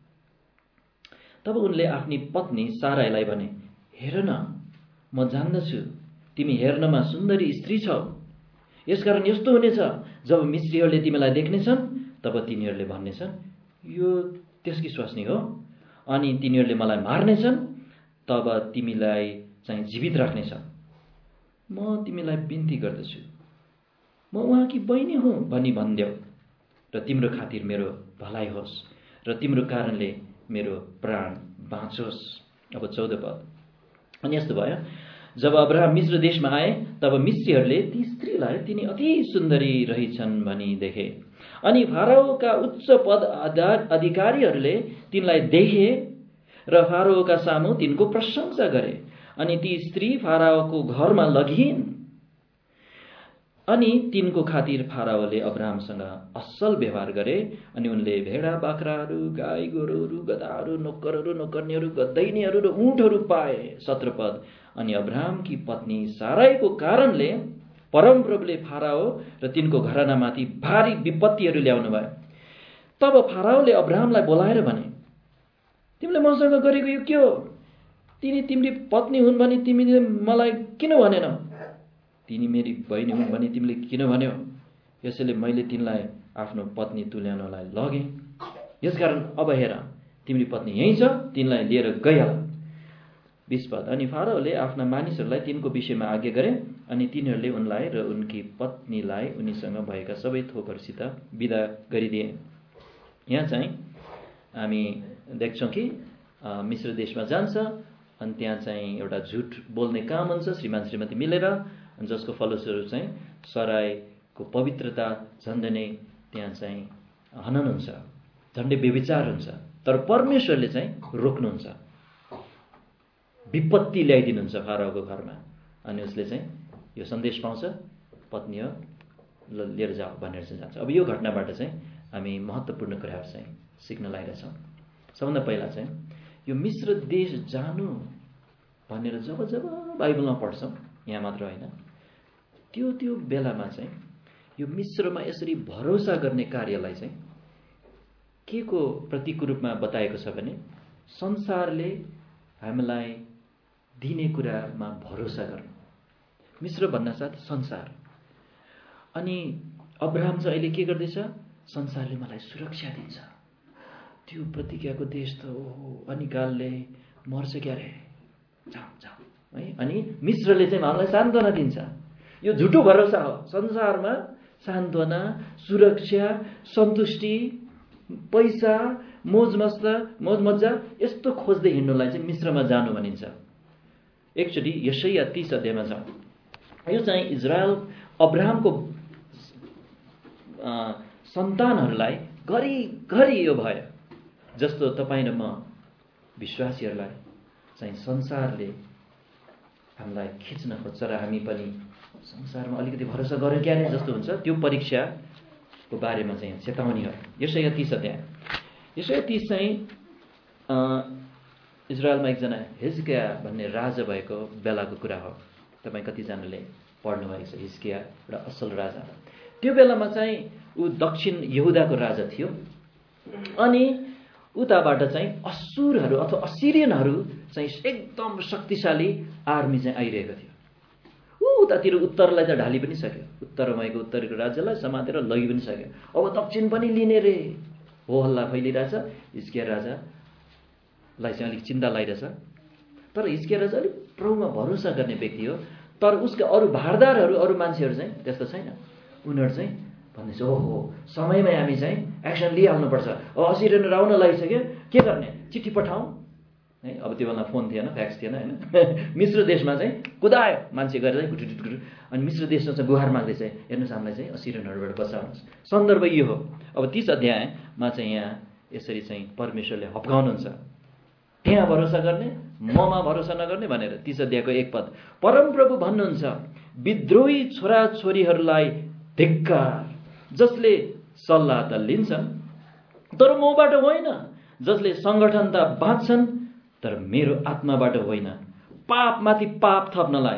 तब उनले आफ्नी पत्नी साराईलाई भने, हेर न, म जान्दछु तिमी हेर्नमा सुन्दरी स्त्री छौ। यसकारण यस्तो हुनेछ, जब मिश्रीहरूले तिमीलाई देख्नेछन् तब तिनीहरूले भन्नेछन्, यो त्यसकी स्वास्नी हो। अनि तिनीहरूले मलाई मार्नेछन्, तब तिमीलाई चाहिँ जीवित राख्नेछ। म तिमीलाई बिन्ती गर्दछु, म उहाँकी बहिनी हुँ भनी भनिदेऊ, र तिम्रो खातिर मेरो भलाइ होस्, र तिम्रो कारणले मेरो प्राण बाँचोस्। अब 14 पद। अनि यस्तो भयो, जब अब्राहम मिश्र देशमा आए, तब मिश्रीहरूले ती स्त्रीलाई तिनी अति सुन्दरी रहेछन् भनी देखे। अनि फारोका उच्च पद अधिकारीहरूले तिनलाई देखे र फारोका सामु तिनको प्रशंसा गरे। अनि ती स्त्री फाराओको घरमा लगिन्। अनि तिनको खातिर फाराओले अब्राहमसँग असल व्यवहार गरे। अनि उनले भेडा बाख्राहरू, गाई गोरुहरू, गधाहरू, नोकरहरू, नोकर्नीहरू, गदैनीहरू र ऊँटहरू पाए। 17 पद। अनि अब्राहमकी पत्नी साराईको कारणले परमप्रभुले फाराओ र तिनको घरानामाथि भारी विपत्तिहरू ल्याउनु भयो। तब फाराओले अब्राहमलाई बोलाएर भने, तिमीले मसँग गरेको यो के हो? तिनी तिम्री पत्नी हुन् भनी तिमीले मलाई किन भनेनौ? तिनी मेरी बहिनी हुन् भनी तिमीले किन भन्यौ? यसैले मैले तिनलाई आफ्नो पत्नी तुल्याउनलाई लगेँ। यसकारण अब हेर, तिम्री पत्नी यहीँ छ, तिनलाई लिएर गइहाल। 20 पद। अनि फारोले आफ्ना मानिसहरूलाई तिनको विषयमा आज्ञा गरे। अनि तिनीहरूले उनलाई र उनकी पत्नीलाई उनीसँग भएका सबै थोकहरूसित विदा गरिदिए। यहाँ चाहिँ हामी देख्छौँ कि मिश्र देशमा जान्छ, अनि त्यहाँ चाहिँ एउटा झुट बोल्ने काम हुन्छ श्रीमान श्रीमती मिलेर, जसको फलस्वरूप चाहिँ सराईको पवित्रता झन्डै नै त्यहाँ चाहिँ हनन हुन्छ, झन्डै व्यभिचार हुन्छ। तर परमेश्वरले चाहिँ रोक्नुहुन्छ, विपत्ति ल्याइदिनुहुन्छ फारोको घरमा। अनि उसले चाहिँ यो सन्देश पाउँछ, पत्नी हो, लिएर जाऊ भनेर चाहिँ जान्छ। अब यो घटनाबाट चाहिँ हामी महत्त्वपूर्ण कुराहरू चाहिँ सिक्न लागिरहेछौँ। सबभन्दा पहिला चाहिँ यो मिश्र देश जानु भनेर जब जब बाइबलमा पढ्छौँ, यहाँ मात्र होइन, त्यो बेलामा चाहिँ यो मिश्रमा यसरी भरोसा गर्ने कार्यलाई चाहिँ के को प्रतीकको रूपमा बताएको छ भने, संसारले हामीलाई दिने कुरामा भरोसा गर्नु। मिश्र भन्नासाथ संसार। अनि अब्राहम चाहिँ अहिले के गर्दैछ? संसारले मलाई सुरक्षा दिन्छ, त्यो प्रतिज्ञाको देश त ओहो अनिकालले मर्छ क्यारे, जाऊ जाऊ है। अनि मिश्रले चाहिँ हामीलाई सान्त्वना दिन्छ। यो झुटो भरोसा हो, संसारमा सान्त्वना, सुरक्षा, सन्तुष्टि, पैसा, मोज मज्जा यस्तो खोज्दै हिँड्नुलाई चाहिँ मिस्रमा जानु भनिन्छ। एकचोटि यशाया 30 अध्यायमा छ। यो चाहिँ इजरायल अब्राहमको सन्तानहरूलाई घरि यो भयो जस्तो तपाईँ र म विश्वासीहरूलाई चाहिँ संसारले हामीलाई खिच्न खोज्छ र हामी पनि संसारमा अलिकति भरोसा गर्यो क्या रे जस्तो हुन्छ। त्यो परीक्षाको बारेमा चाहिँ चेतावनी हो। यशाया 30 अध्याय। यशाया 30 चाहिँ इजरायलमा एकजना हिजकिया भन्ने राजा भएको बेलाको कुरा हो। तपाईँ कतिजनाले पढ्नु भएको छ। हिजकिया एउटा असल राजा। त्यो बेलामा चाहिँ ऊ दक्षिण यहुदाको राजा थियो। अनि उताबाट चाहिँ असुरहरू अथवा असिरियनहरू चाहिँ एकदम शक्तिशाली आर्मी चाहिँ आइरहेको थियो। उतातिर उत्तरलाई त ढालि पनि सक्यो। उत्तरमा भएको उत्तरको राज्यलाई समातेर लगी पनि सक्यो। अब दक्षिण पनि लिने रे हो हल्ला फैलिरहेछ। हिजकिया राजालाई चाहिँ अलिक चिन्ता लागिरहेछ। तर हिजकिया राजा अलिक प्रभुमा भरोसा गर्ने व्यक्ति हो। तर उसका अरू भारदारहरू अरू मान्छेहरू चाहिँ त्यस्तो छैन। उनीहरू चाहिँ भन्दैछ ओहो समयमै हामी चाहिँ एक्सन लिइहाल्नुपर्छ। अब असिरियनहरू आउन लागिसक्यो, के गर्ने? चिठी पठाउँ है। अब त्यो बेला फोन थिएन, फ्याक्स थिएन होइन। मिश्र देशमा चाहिँ कुदायो मान्छे गरेर चाहिँ गुटुटुटुटु। अनि मिश्र देशमा चाहिँ गुहार माग्दैछ, हेर्नुहोस् हामीलाई चाहिँ असिरियनहरूबाट बचाउनुहोस्। सन्दर्भ यो हो। अब 30 अध्यायमा चाहिँ यहाँ यसरी चाहिँ परमेश्वरले हप्काउनुहुन्छ। त्यहाँ भरोसा गर्ने, ममा भरोसा नगर्ने भनेर 30 अध्यायको 1 पद। परमप्रभु भन्नुहुन्छ, विद्रोही छोराछोरीहरूलाई धिक्कार, जसले सल्लाह त लिन्छन् तर मबाट होइन, जसले सङ्गठन त बाँच्छन् तर मेरो आत्माबाट होइन, पापमाथि पाप थप्नलाई,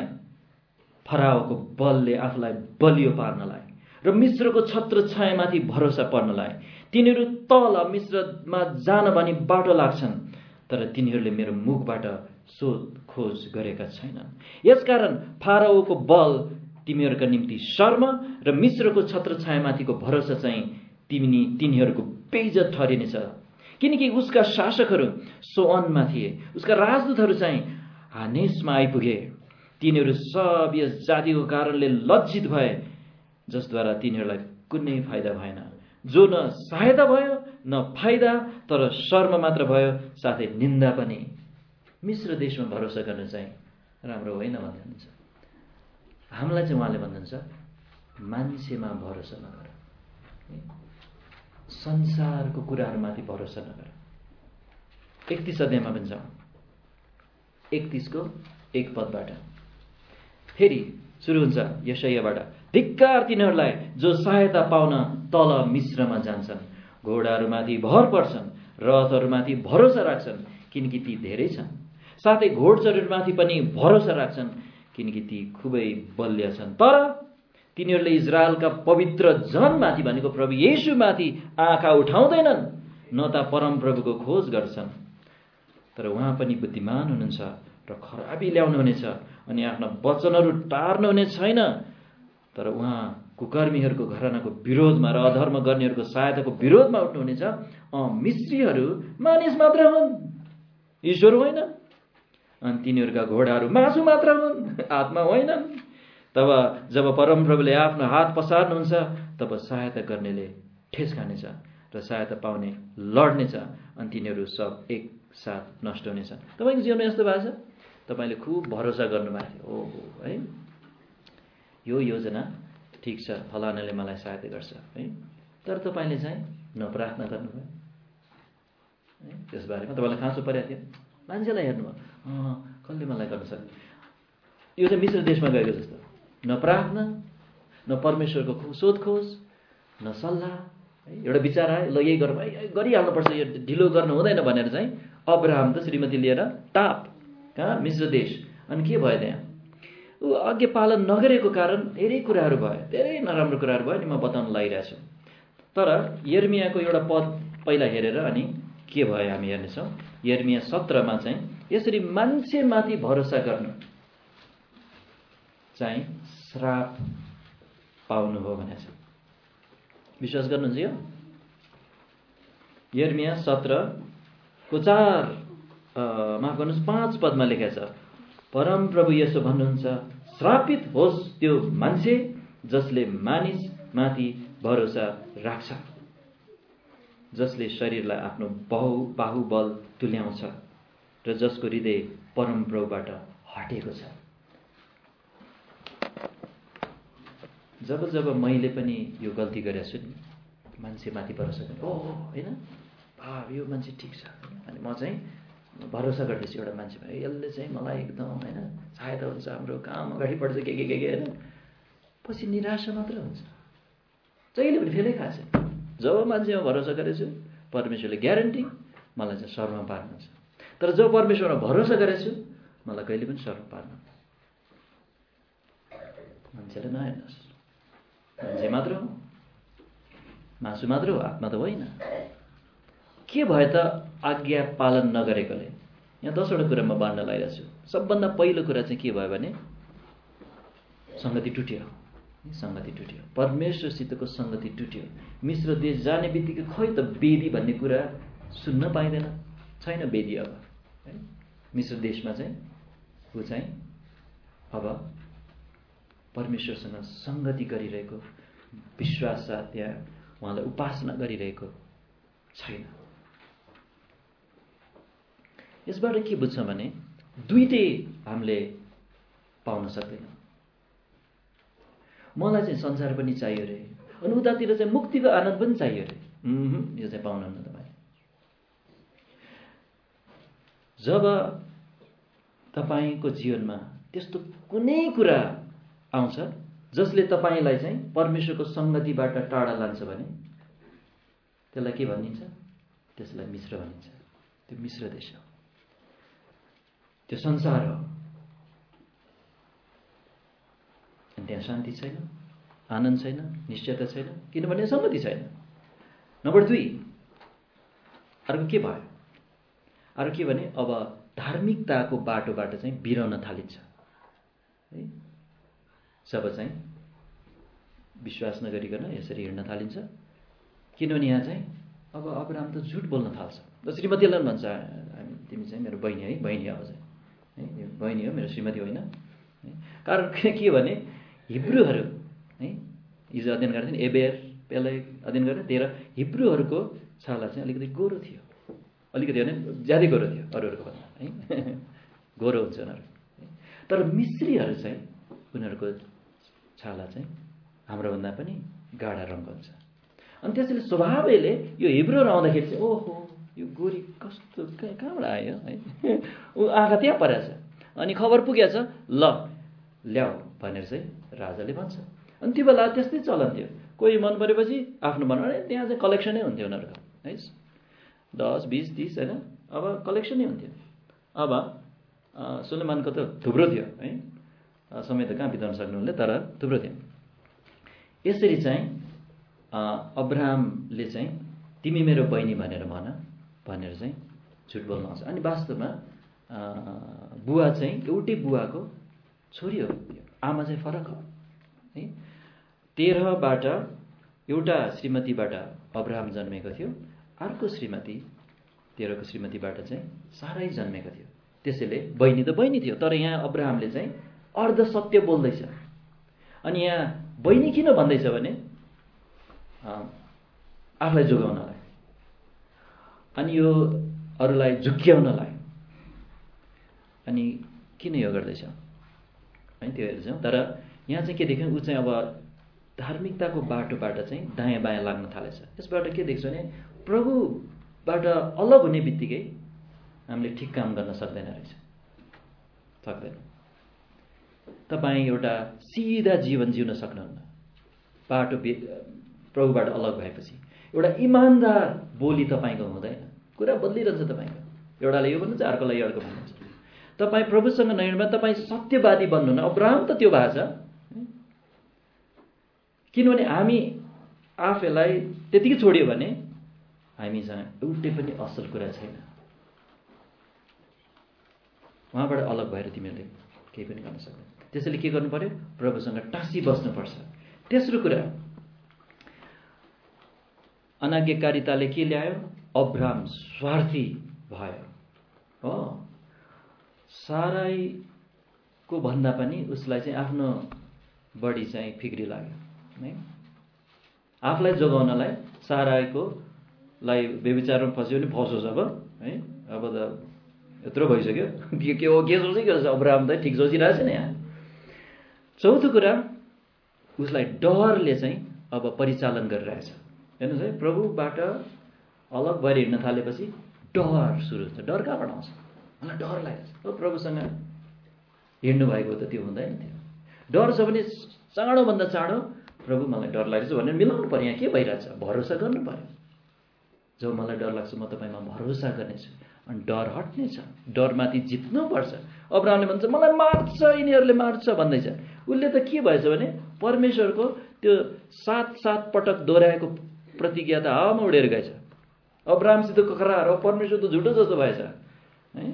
फराओको बलले आफूलाई बलियो पार्नलाई र मिश्रको छत्र छायामाथि भरोसा पर्नलाई। तिनीहरू तल मिश्रमा जान भनी बाटो लाग्छन् तर तिनीहरूले मेरो मुखबाट सोध खोज गरेका छैनन्। यसकारण फाराओको बल तिमीहरूका निम्ति शर्म र मिश्रको छत्र छायामाथिको भरोसा चाहिँ तिनीहरूको बेइज्जत ठहरिनेछ। किनकि उसका शासकहरू सोअनमा थिए, उसका राजदूतहरू चाहिँ हानेसमा आइपुगे। तिनीहरू सब यस जातिको कारणले लज्जित भए, जसद्वारा तिनीहरूलाई कुनै फाइदा भएन। जो न सहायता भयो न फाइदा, तर शर्म मात्र भयो, साथै निन्दा पनि। मिश्र देशमा भरोसा गर्न चाहिँ राम्रो होइन भन्नुहुन्छ। हामीलाई चाहिँ उहाँले भन्नुहुन्छ मान्छेमा भरोसा नगर, संसारको कुराहरूमाथि भरोसा नगर। 31 अध्यायमा पनि छ, 31 को 1 पदबाट फेरि सुरु हुन्छ यशायाबाट। धिक्कार तिनीहरूलाई जो सहायता पाउन तल मिश्रमा जान्छन्, घोडाहरूमाथि भर पर्छन्, रथहरूमाथि भरोसा राख्छन् किनकि ती धेरै छन्, साथै घोडचढीहरूमाथि पनि भरोसा राख्छन् किनकि ती खुबै बलिया छन्। तर तिनीहरूले इजरायलका पवित्र जनमाथि भनेको प्रभु येशूमाथि आँखा उठाउँदैनन्, न त परमप्रभुको खोज गर्छन्। तर उहाँ पनि बुद्धिमान हुनुहुन्छ र खराबी ल्याउनुहुनेछ अनि आफ्ना वचनहरू टार्नुहुने छैन। तर उहाँ कुकर्मीहरूको घरानाको विरोधमा र अधर्म गर्नेहरूको सहायताको विरोधमा उठ्नुहुनेछ। मिश्रीहरू मानिस मात्र हुन्, ईश्वर होइन। अनि तिनीहरूका घोडाहरू मासु मात्र हुन्, आत्मा होइनन्। तब जब परमप्रभुले आफ्नो हात पसार्नुहुन्छ, तब सहायता गर्नेले ठेस खानेछ र सहायता पाउने लड्नेछ, अनि तिनीहरू सब एकसाथ नष्ट हुनेछ। तपाईँको जीवनमा यस्तो भएको छ, तपाईँले खुब भरोसा गर्नुभएको थियो, ओहो है यो योजना ठिक छ, फलानाले मलाई सहायता गर्छ है, तर तपाईँले चाहिँ नप्रार्थना गर्नुभयो है, त्यस बारेमा तपाईँलाई खाँचो परेको थियो। मान्छेलाई हेर्नुभयो, कसले मलाई गर्न सक्छ। यो चाहिँ मिश्र देशमा गएको जस्तो, न प्रार्थना, न परमेश्वरको सोधखोज, न सल्लाह है। एउटा विचार आयो, ल यही गरौँ, गरिहाल्नुपर्छ, यो ढिलो गर्नु हुँदैन भनेर चाहिँ अब्राहम त श्रीमती लिएर टाप कहाँ मिश्र देश। अनि के भयो त्यहाँ, ऊ आज्ञा पालन नगरेको कारण धेरै कुराहरू भयो, धेरै नराम्रो कुराहरू भयो। अनि म बताउन लागिरहेको छु। तर यर्मियाको एउटा पद पहिला हेरेर अनि के भयो हामी हेर्नेछौँ। यर्मिया 17 मा चाहिँ यसरी मान्छेमाथि भरोसा गर्नु चाहिँ श्राप पाउनु हो भनेको छ। विश्वास गर्नुहुन्छ यो? यर्मिया 17 को 5 पदमा लेखेको छ, परमप्रभु यसो भन्नुहुन्छ, श्रापित होस् त्यो मान्छे जसले मानिसमाथि भरोसा राख्छ, जसले शरीरलाई आफ्नो बाहुबल तुल्याउँछ र जसको हृदय परमप्रभुबाट हटेको छ। जब जब मैले पनि यो गल्ती गरेको छु नि, मान्छेमाथि भरोसा गर्ने होइन, यो मान्छे ठिक छ अनि म चाहिँ भरोसा गर्दैछु एउटा मान्छेमा, यसले चाहिँ मलाई एकदम होइन सहायता हुन्छ, हाम्रो काम अगाडि बढ्छ, के होइन, पछि निराशा मात्र हुन्छ, जहिले पनि फेलै खान्छ। जब मान्छेमा भरोसा गरेछु परमेश्वरले ग्यारेन्टी मलाई चाहिँ सर्वमा पार्नुहुन्छ, तर जब परमेश्वरमा भरोसा गरेछु मलाई कहिले पनि सर्वमा पार्नु। मान्छेले नहेर्नुहोस्, मान्छे मात्र हो, मासु मात्र हो, आत्मा त होइन। के भयो त आज्ञा पालन नगरेकोले? यहाँ 10वटा कुरा म बाँड्न लागिरहेको छु। सबभन्दा पहिलो कुरा चाहिँ के भयो भने संगति टुट्यो, संगति टुट्यो, परमेश्वरसितको संगति टुट्यो। मिश्र देश जाने बित्तिकै खोइ त वेदी भन्ने कुरा सुन्न पाइँदैन, छैन वेदी अब है। मिश्र देशमा चाहिँ ऊ चाहिँ अब परमेश्वरसँग संगति गरिरहेको, विश्वास साथ त्यहाँ उहाँलाई उपासना गरिरहेको छैन। यसबाट के बुझ्छ भने दुईटै हामीले पाउन सक्दैनौँ। मलाई चाहिँ संसार पनि चाहियो रे, अनि उतातिर चाहिँ मुक्तिको आनन्द पनि चाहियो रे, यो चाहिँ पाउनुहुन्न तपाईँ। जब तपाईँको जीवनमा त्यस्तो कुनै कुरा आउँछ जसले तपाईँलाई चाहिँ परमेश्वरको संगतिबाट टाढा लान्छ भने त्यसलाई के भनिन्छ? त्यसलाई मिश्र भनिन्छ। त्यो मिश्र देश हो, त्यो संसार हो। त्यहाँ शान्ति छैन, आनन्द छैन, निश्चयता छैन, किनभने संगति छैन। नम्बर 2 अर्को के भयो? अर्को के भने अब धार्मिकताको बाटोबाट चाहिँ बिराउन थालिन्छ है। जब चाहिँ विश्वास नगरिकन यसरी हिँड्न थालिन्छ, किनभने यहाँ चाहिँ अब अब्राहम त झुट बोल्न थाल्छ। र श्रीमतीलाई भन्छ तिमी चाहिँ मेरो बहिनी है, बहिनी अब चाहिँ है, यो बहिनी हो, मेरो श्रीमती होइन। कारण के भने हिब्रूहरू है, हिजो अध्ययन गरेको थिएँ, एबेर पेलेग अध्ययन गरेर 13 हिब्रूहरूको छाला चाहिँ अलिकति गोरो थियो, अलिकति होइन ज्यादै गोरो थियो अरूहरूको भन्दा है, गोरो हुन्छ उनीहरू। तर मिश्रीहरू चाहिँ उनीहरूको छाला चाहिँ हाम्रोभन्दा पनि गाढा रङको हुन्छ। अनि त्यसैले स्वभावले यो हिब्रूहरू आउँदाखेरि चाहिँ ओहो यो गोरी कस्तो कहाँबाट आयो है, ऊ आँखा त्यहाँ परेछ। अनि खबर पुगेछ, ल ल्याऊ भनेर चाहिँ राजाले भन्छ। अनि त्यो बेला त्यस्तै चलन थियो, कोही मन परेपछि आफ्नो मन, त्यहाँ चाहिँ कलेक्सनै हुन्थ्यो उनीहरूको है, 10, 20, 30 होइन, अब कलेक्सनै हुन्थ्यो। अब सुलेमानको त थुप्रो थियो है, समय त कहाँ बिताउन सक्नुहुन्थ्यो, तर थुप्रो थियो। यसरी चाहिँ अब्राहमले चाहिँ तिमी मेरो बहिनी भनेर चाहिँ झुट बोल्न आउँछ। अनि वास्तवमा बुवा चाहिँ एउटै बुवाको छोरी हो, आमा चाहिँ फरक हो है। 13बाट एउटा श्रीमतीबाट अब्राहम जन्मेको थियो, अर्को श्रीमती 13को श्रीमतीबाट चाहिँ सारै जन्मेको थियो। त्यसैले बहिनी त बहिनी थियो, तर यहाँ अब्राहमले चाहिँ अर्ध सत्य बोल्दैछ। अनि यहाँ बहिनी किन भन्दैछ भने आफूलाई जोगाउनलाई, अनि यो अरूलाई झुक्क्याउनलाई। अनि किन यो गर्दैछ है, त्यो हेर्छौँ। तर यहाँ चाहिँ के देख्यौँ, ऊ चाहिँ अब धार्मिकताको बाटोबाट चाहिँ दायाँ बायाँ लाग्न थालेछ। यसबाट के देख्छौँ भने प्रभुबाट अलग हुने बित्तिकै हामीले ठिक काम गर्न सक्दैन रहेछ, सक्दैन। तपाईँ एउटा सिधा जीवन जिउन सक्नुहुन्न बाटो प्रभुबाट अलग भएपछि। एउटा इमान्दार बोली तपाईँको हुँदैन, कुरा बदलिरहन्छ तपाईँको। एउटाले यो भन्नुहुन्छ, अर्कोलाई अर्को भन्नुहुन्छ। तपाईँ प्रभुसँग नहिँड्दा तपाईँ सत्यवादी बन्नुहुन्न। अब्राहम त त्यो भएको छ, किनभने हामी आफैलाई त्यतिकै छोड्यो भने हामीसँग एउटै पनि असल कुरा छैन। उहाँबाट अलग भएर तिमीहरूले केही पनि गर्न सक्दैन। त्यसैले के गर्नु पर्यो? प्रभुसँग टाँसी बस्नुपर्छ। तेस्रो कुरा, अनाज्ञाकारिताले के ल्यायो? अब्राहम स्वार्थी भयो हो। साराईको भन्दा पनि उसलाई चाहिँ आफ्नो बढी चाहिँ फिक्री लाग्यो है। आफूलाई जोगाउनलाई साराईकोलाई व्यभिचारमा फस्यो भने फसोस् अब है। अब त यत्रो भइसक्यो के हो के सोचिरहेको छ अब्राहम त ठिक सोचिरहेको छ नि यहाँ। चौथो कुरा उसलाई डरले चाहिँ अब परिचालन गरिरहेछ। हेर्नुहोस् है, प्रभुबाट अलग भएर हिँड्न थालेपछि डर सुरु हुन्छ। डर कहाँबाट आउँछ? मलाई डर लागेको छ। प्रभुसँग हिँड्नु भएको त त्यो हुँदैन थियो। डर छ भने चाँडोभन्दा चाँडो प्रभु मलाई डर लागेको छ भनेर मिलाउनु पर्यो। यहाँ के भइरहेछ? भरोसा गर्नु पर्यो। जब मलाई डर लाग्छ म तपाईँमा भरोसा गर्नेछु अनि डर हट्नेछ। डरमाथि जित्नुपर्छ। अब्राहमले भन्छ मलाई मार्छ, यिनीहरूले मार्छ भन्दैछ। उसले त के भएछ भने परमेश्वरको त्यो 7 पटक दोहोऱ्याएको प्रतिज्ञा त हावामा उडेर गएछ। अब्राहमसित करार हो, परमेश्वर त झुटो जस्तो भएछ है।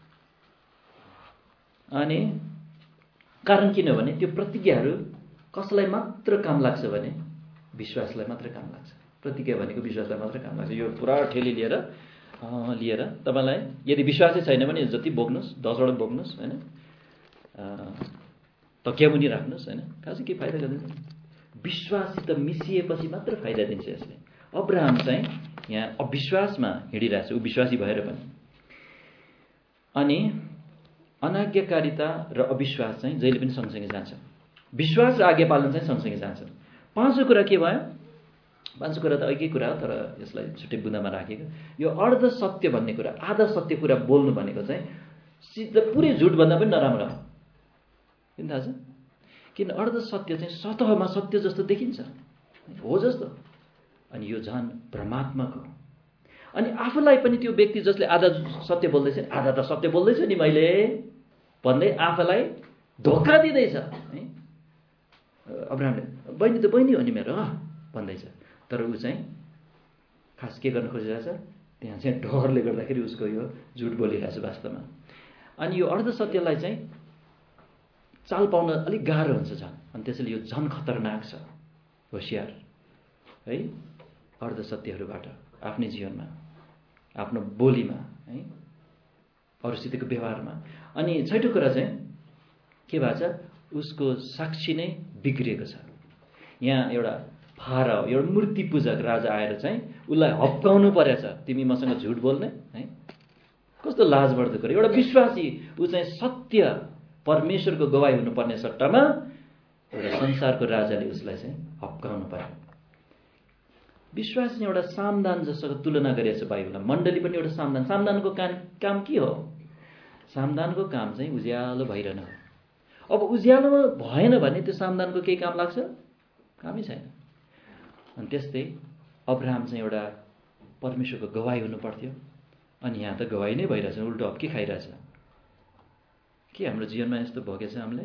अनि कारण किन भने त्यो प्रतिज्ञाहरू कसलाई मात्र काम लाग्छ भने विश्वासलाई मात्र काम लाग्छ। प्रतिज्ञा भनेको विश्वासलाई मात्र काम लाग्छ। यो पुरा ठेली लिएर तपाईँलाई यदि विश्वासै छैन भने जति बोक्नुहोस् 10 वटा बोक्नुहोस् होइन, तकिया मुनि राख्नुहोस् होइन, खासै के फाइदा गर्दैन। विश्वाससित मिसिएपछि मात्र फाइदा दिन्छ यसले। अब्राहम चाहिँ यहाँ अविश्वासमा हिँडिरहेछ, ऊ विश्वासी भएर पनि। अनि अनाज्ञाकारिता र अविश्वास चाहिँ जहिले पनि सँगसँगै जान्छ। विश्वास र आज्ञा पालन चाहिँ सँगसँगै जान्छ। पाँचौँ कुरा के भयो? पाँचौँ कुरा त एकै कुरा हो, तर यसलाई छुट्टै बुँदामा राखेको। यो अर्ध सत्य भन्ने कुरा, आधा सत्य कुरा बोल्नु भनेको चाहिँ सिधा पुरै झुट भन्दा पनि नराम्रो हो। किन थाहा छ? किन अर्ध सत्य चाहिँ सतहमा सत्य जस्तो देखिन्छ, हो जस्तो, अनि यो झन् भ्रमात्मक हो। अनि आफूलाई पनि त्यो व्यक्ति जसले आधा सत्य बोल्दैछ, आधा त सत्य बोल्दैछु नि मैले भन्दै आफूलाई धोका दिँदैछ है। अब्राहमले बहिनी त बहिनी हो नि मेरो भन्दैछ, तर ऊ चाहिँ खास के गर्न खोजिरहेछ? त्यहाँ चाहिँ डरले गर्दाखेरि उसको यो झुट बोलिरहेछ वास्तवमा। अनि यो अर्ध सत्यलाई चाहिँ चाल पाउन अलिक गाह्रो हुन्छ झन्, अनि त्यसैले यो झन् खतरनाक छ। होसियार है अर्ध सत्यहरूबाट आफ्नै जीवनमा, आफ्नो बोलीमा है, अरूसितको व्यवहारमा। अनि छैटौँ कुरा चाहिँ के भएको छ? उसको साक्षी नै बिग्रिएको छ। यहाँ एउटा फाराओ, एउटा मूर्ति पूजक राजा आएर चाहिँ उसलाई हप्काउनु परेछ, तिमी मसँग झुट बोल्ने है। कस्तो लाजमर्दो कुरा। एउटा विश्वासी ऊ चाहिँ सत्य परमेश्वरको गवाई हुनुपर्ने सट्टामा एउटा संसारको राजाले उसलाई चाहिँ हप्काउनु पर्यो। विश्वास चाहिँ एउटा सामदान जसँग तुलना गरिएको छ बाइबलमा। मण्डली पनि एउटा सामदान। सामदानको काम के हो? सामदानको काम चाहिँ उज्यालो भइरहनु हो। अब उज्यालोमा भएन भने त्यो सामदानको केही काम लाग्छ? कामै छैन। अनि त्यस्तै अब्राहम चाहिँ एउटा परमेश्वरको गवाई हुनु पर्थ्यो, अनि यहाँ त गवाई नै भइरहेछ, उल्टो हप्की खाइरहेछ। के हाम्रो जीवनमा यस्तो भोगेछ हामीले?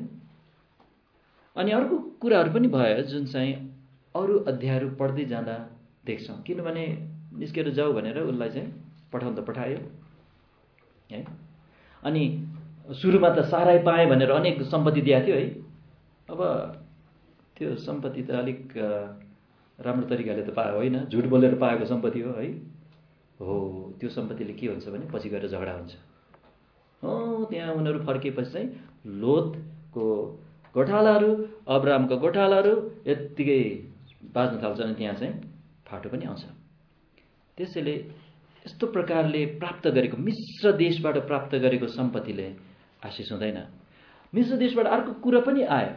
अनि अर्को कुराहरू पनि भयो जुन चाहिँ अरू अध्यायहरू पढ्दै जाँदा देख्छौँ। किनभने निस्केर जाऊ भनेर उसलाई चाहिँ पठाउन त पठायो है। अनि सुरुमा त साराई पाएँ भनेर अनेक सम्पत्ति दिएको थियो है। अब त्यो सम्पत्ति त अलिक राम्रो तरिकाले त पायो होइन, झुट बोलेर पाएको सम्पत्ति हो है। हो, त्यो सम्पत्तिले के हुन्छ भने पछि गएर झगडा हुन्छ। त्यहाँ उनीहरू फर्किएपछि चाहिँ लोतको गोठालाहरू, अब्राहमको गोठालाहरू यत्तिकै बाँच्न थाल्छ, अनि त्यहाँ चाहिँ फाटो पनि आउँछ। त्यसैले यस्तो प्रकारले प्राप्त गरेको, मिश्र देशबाट प्राप्त गरेको सम्पत्तिले आशिष हुँदैन। मिश्र देशबाट अर्को कुरा पनि आयो,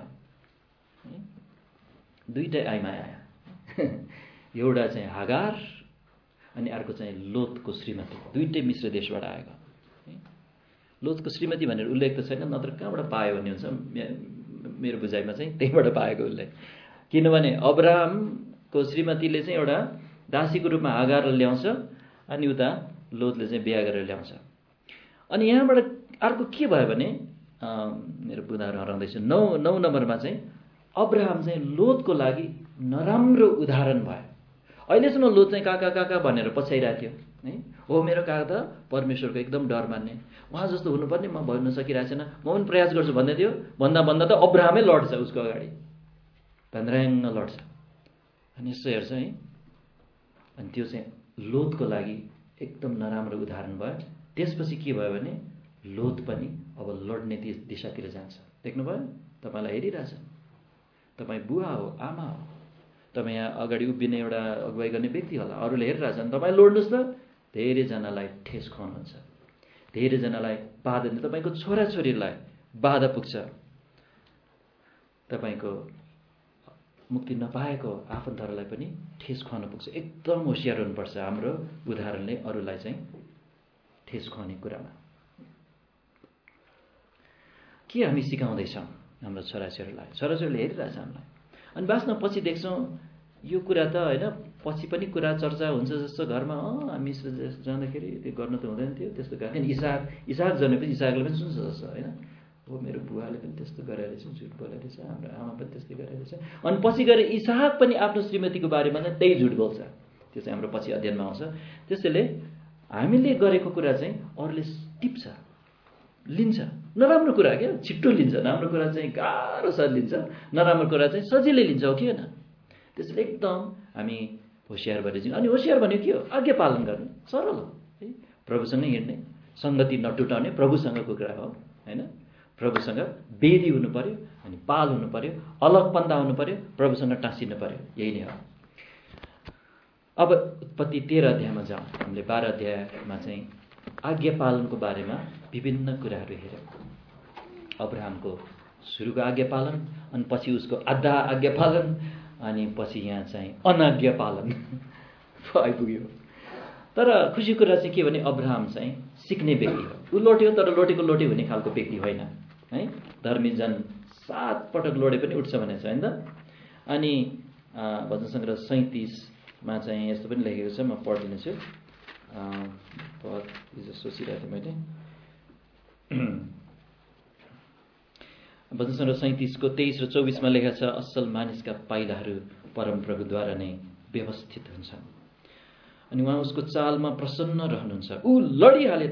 दुईटै आइमा आयो। एउटा चाहिँ हागार अनि अर्को चाहिँ लोतको श्रीमती, दुईटै मिश्र देशबाट आएको। लोतको श्रीमती भनेर उल्लेख त छैन, नत्र कहाँबाट पायो भन्ने हुन्छ। मेरो बुझाइमा चाहिँ त्यहीबाट पाएको उल्लेख। किनभने अब्राहमको श्रीमतीले चाहिँ एउटा दासीको रूपमा हागारलाई ल्याउँछ, अनि उता लोतले चाहिँ बिहा गरेर ल्याउँछ। अनि यहाँबाट अर्को के भयो भने मेरो बुँदाहरू हराउँदैछ, 9 नम्बरमा चाहिँ अब्राहम चाहिँ लोतको लागि नराम्रो उदाहरण भयो। अहिलेसम्म लोत चाहिँ काका भनेर पछ्याइरहेको थियो है। हो, मेरो काका त परमेश्वरको एकदम डर मान्ने, उहाँ जस्तो हुनुपर्ने, म भन्न सकिरहेको छैन, म पनि प्रयास गर्छु भन्दै थियो। भन्दा त अब्राहमै लड्छ उसको अगाडि, भन्द्राङ्ग लड्छ। अनि यसो हेर्छ है, अनि त्यो चाहिँ लोतको लागि एकदम नराम्रो उदाहरण भयो। त्यसपछि के भयो भने लोत पनि अब लड्ने दिशातिर जान्छ। देख्नुभयो? तपाईँलाई हेरिरहेछ। तपाईँ बुवा हो, आमा हो, तपाईँ यहाँ अगाडि उभिने एउटा अगुवाई गर्ने व्यक्ति होला, अरूले हेरिरहेछ भने तपाईँ लड्नुहोस् त, धेरैजनालाई ठेस खुवाउनुहुन्छ, धेरैजनालाई बाधा दिन्छ, तपाईँको छोराछोरीलाई बाधा पुग्छ, तपाईँको मुक्ति नपाएको आफन्तहरूलाई पनि ठेस खुवाउन पुग्छ। एकदम होसियार हुनुपर्छ हाम्रो उदाहरणले अरूलाई चाहिँ ठेस खुवाउने कुरामा। के हामी सिकाउँदैछौँ हाम्रो छोराछोरीलाई? छोराछोरीले हेरिरहेछ हामीलाई, अनि बाँच्न पछि देख्छौँ यो कुरा त होइन, पछि पनि कुरा चर्चा हुन्छ जस्तो घरमा, हामी जाँदाखेरि त्यो गर्नु त हुँदैन थियो, त्यस्तो गर्थ्यो नि। इसाक जन्मेपछि इसाकले पनि सुन्छ जस्तो होइन, हो मेरो बुवाले पनि त्यस्तो गरेर रहेछ, झुट बोलेर रहेछ, हाम्रो आमा पनि त्यस्तै गरेर रहेछ। अनि पछि गएर इसाक पनि आफ्नो श्रीमतीको बारेमा चाहिँ त्यही झुट बोल्छ। त्यो चाहिँ हाम्रो पछि अध्ययनमा आउँछ। त्यसैले हामीले गरेको कुरा चाहिँ अरूले टिप्छ, लिन्छ। नराम्रो कुरा क्या, छिट्टो लिन्छ, राम्रो कुरा चाहिँ गाह्रो साथ लिन्छ, नराम्रो कुरा चाहिँ सजिलै लिन्छ, हो कि होइन? त्यसैले एकदम हामी होसियार भएर जाउँ। अनि होसियार भनेको के हो? आज्ञा पालन गर्ने, सरल हो है, प्रभुसँगै हिँड्ने, सङ्गति नटुटाउने प्रभुसँगको कुरा हो होइन। प्रभुसँग बेदी हुनु पर्यो, अनि पाल हुनु पर्यो, अलगपन्दा हुनु पर्यो, प्रभुसँग टाँसिनु पर्यो, यही नै हो। अब उत्पत्ति 13 अध्यायमा जाउँ। हामीले 12 अध्यायमा चाहिँ आज्ञा पालनको बारेमा विभिन्न कुराहरू हेऱ्यौँ। अब्राहमको सुरुको आज्ञा पालन, अनि पछि उसको आधा आज्ञा पालन, अनि पछि यहाँ चाहिँ अनाज्ञा पालन आइपुग्यो। तर खुसी कुरा चाहिँ के भने अब्राहम चाहिँ सिक्ने व्यक्ति हो। ऊ लोट्यो, तर लोटेको लोटे हुने खालको व्यक्ति होइन है। धर्मी जन 7 पटक लोडे पनि उठ्छ भनेको छ होइन त। अनि भजन सङ्ग्रह 37मा चाहिँ यस्तो पनि लेखेको छ, म पढिदिनेछु। हिजो सोचिरहेको थिएँ मैले। भजन सङ्ग्रह 37को 23 र 24मा लेखेको छ, असल मानिसका पाइलाहरू परमप्रभुद्वारा नै व्यवस्थित हुन्छन्, अनि उहाँ उसको चालमा प्रसन्न रहनुहुन्छ। ऊ लडिहाले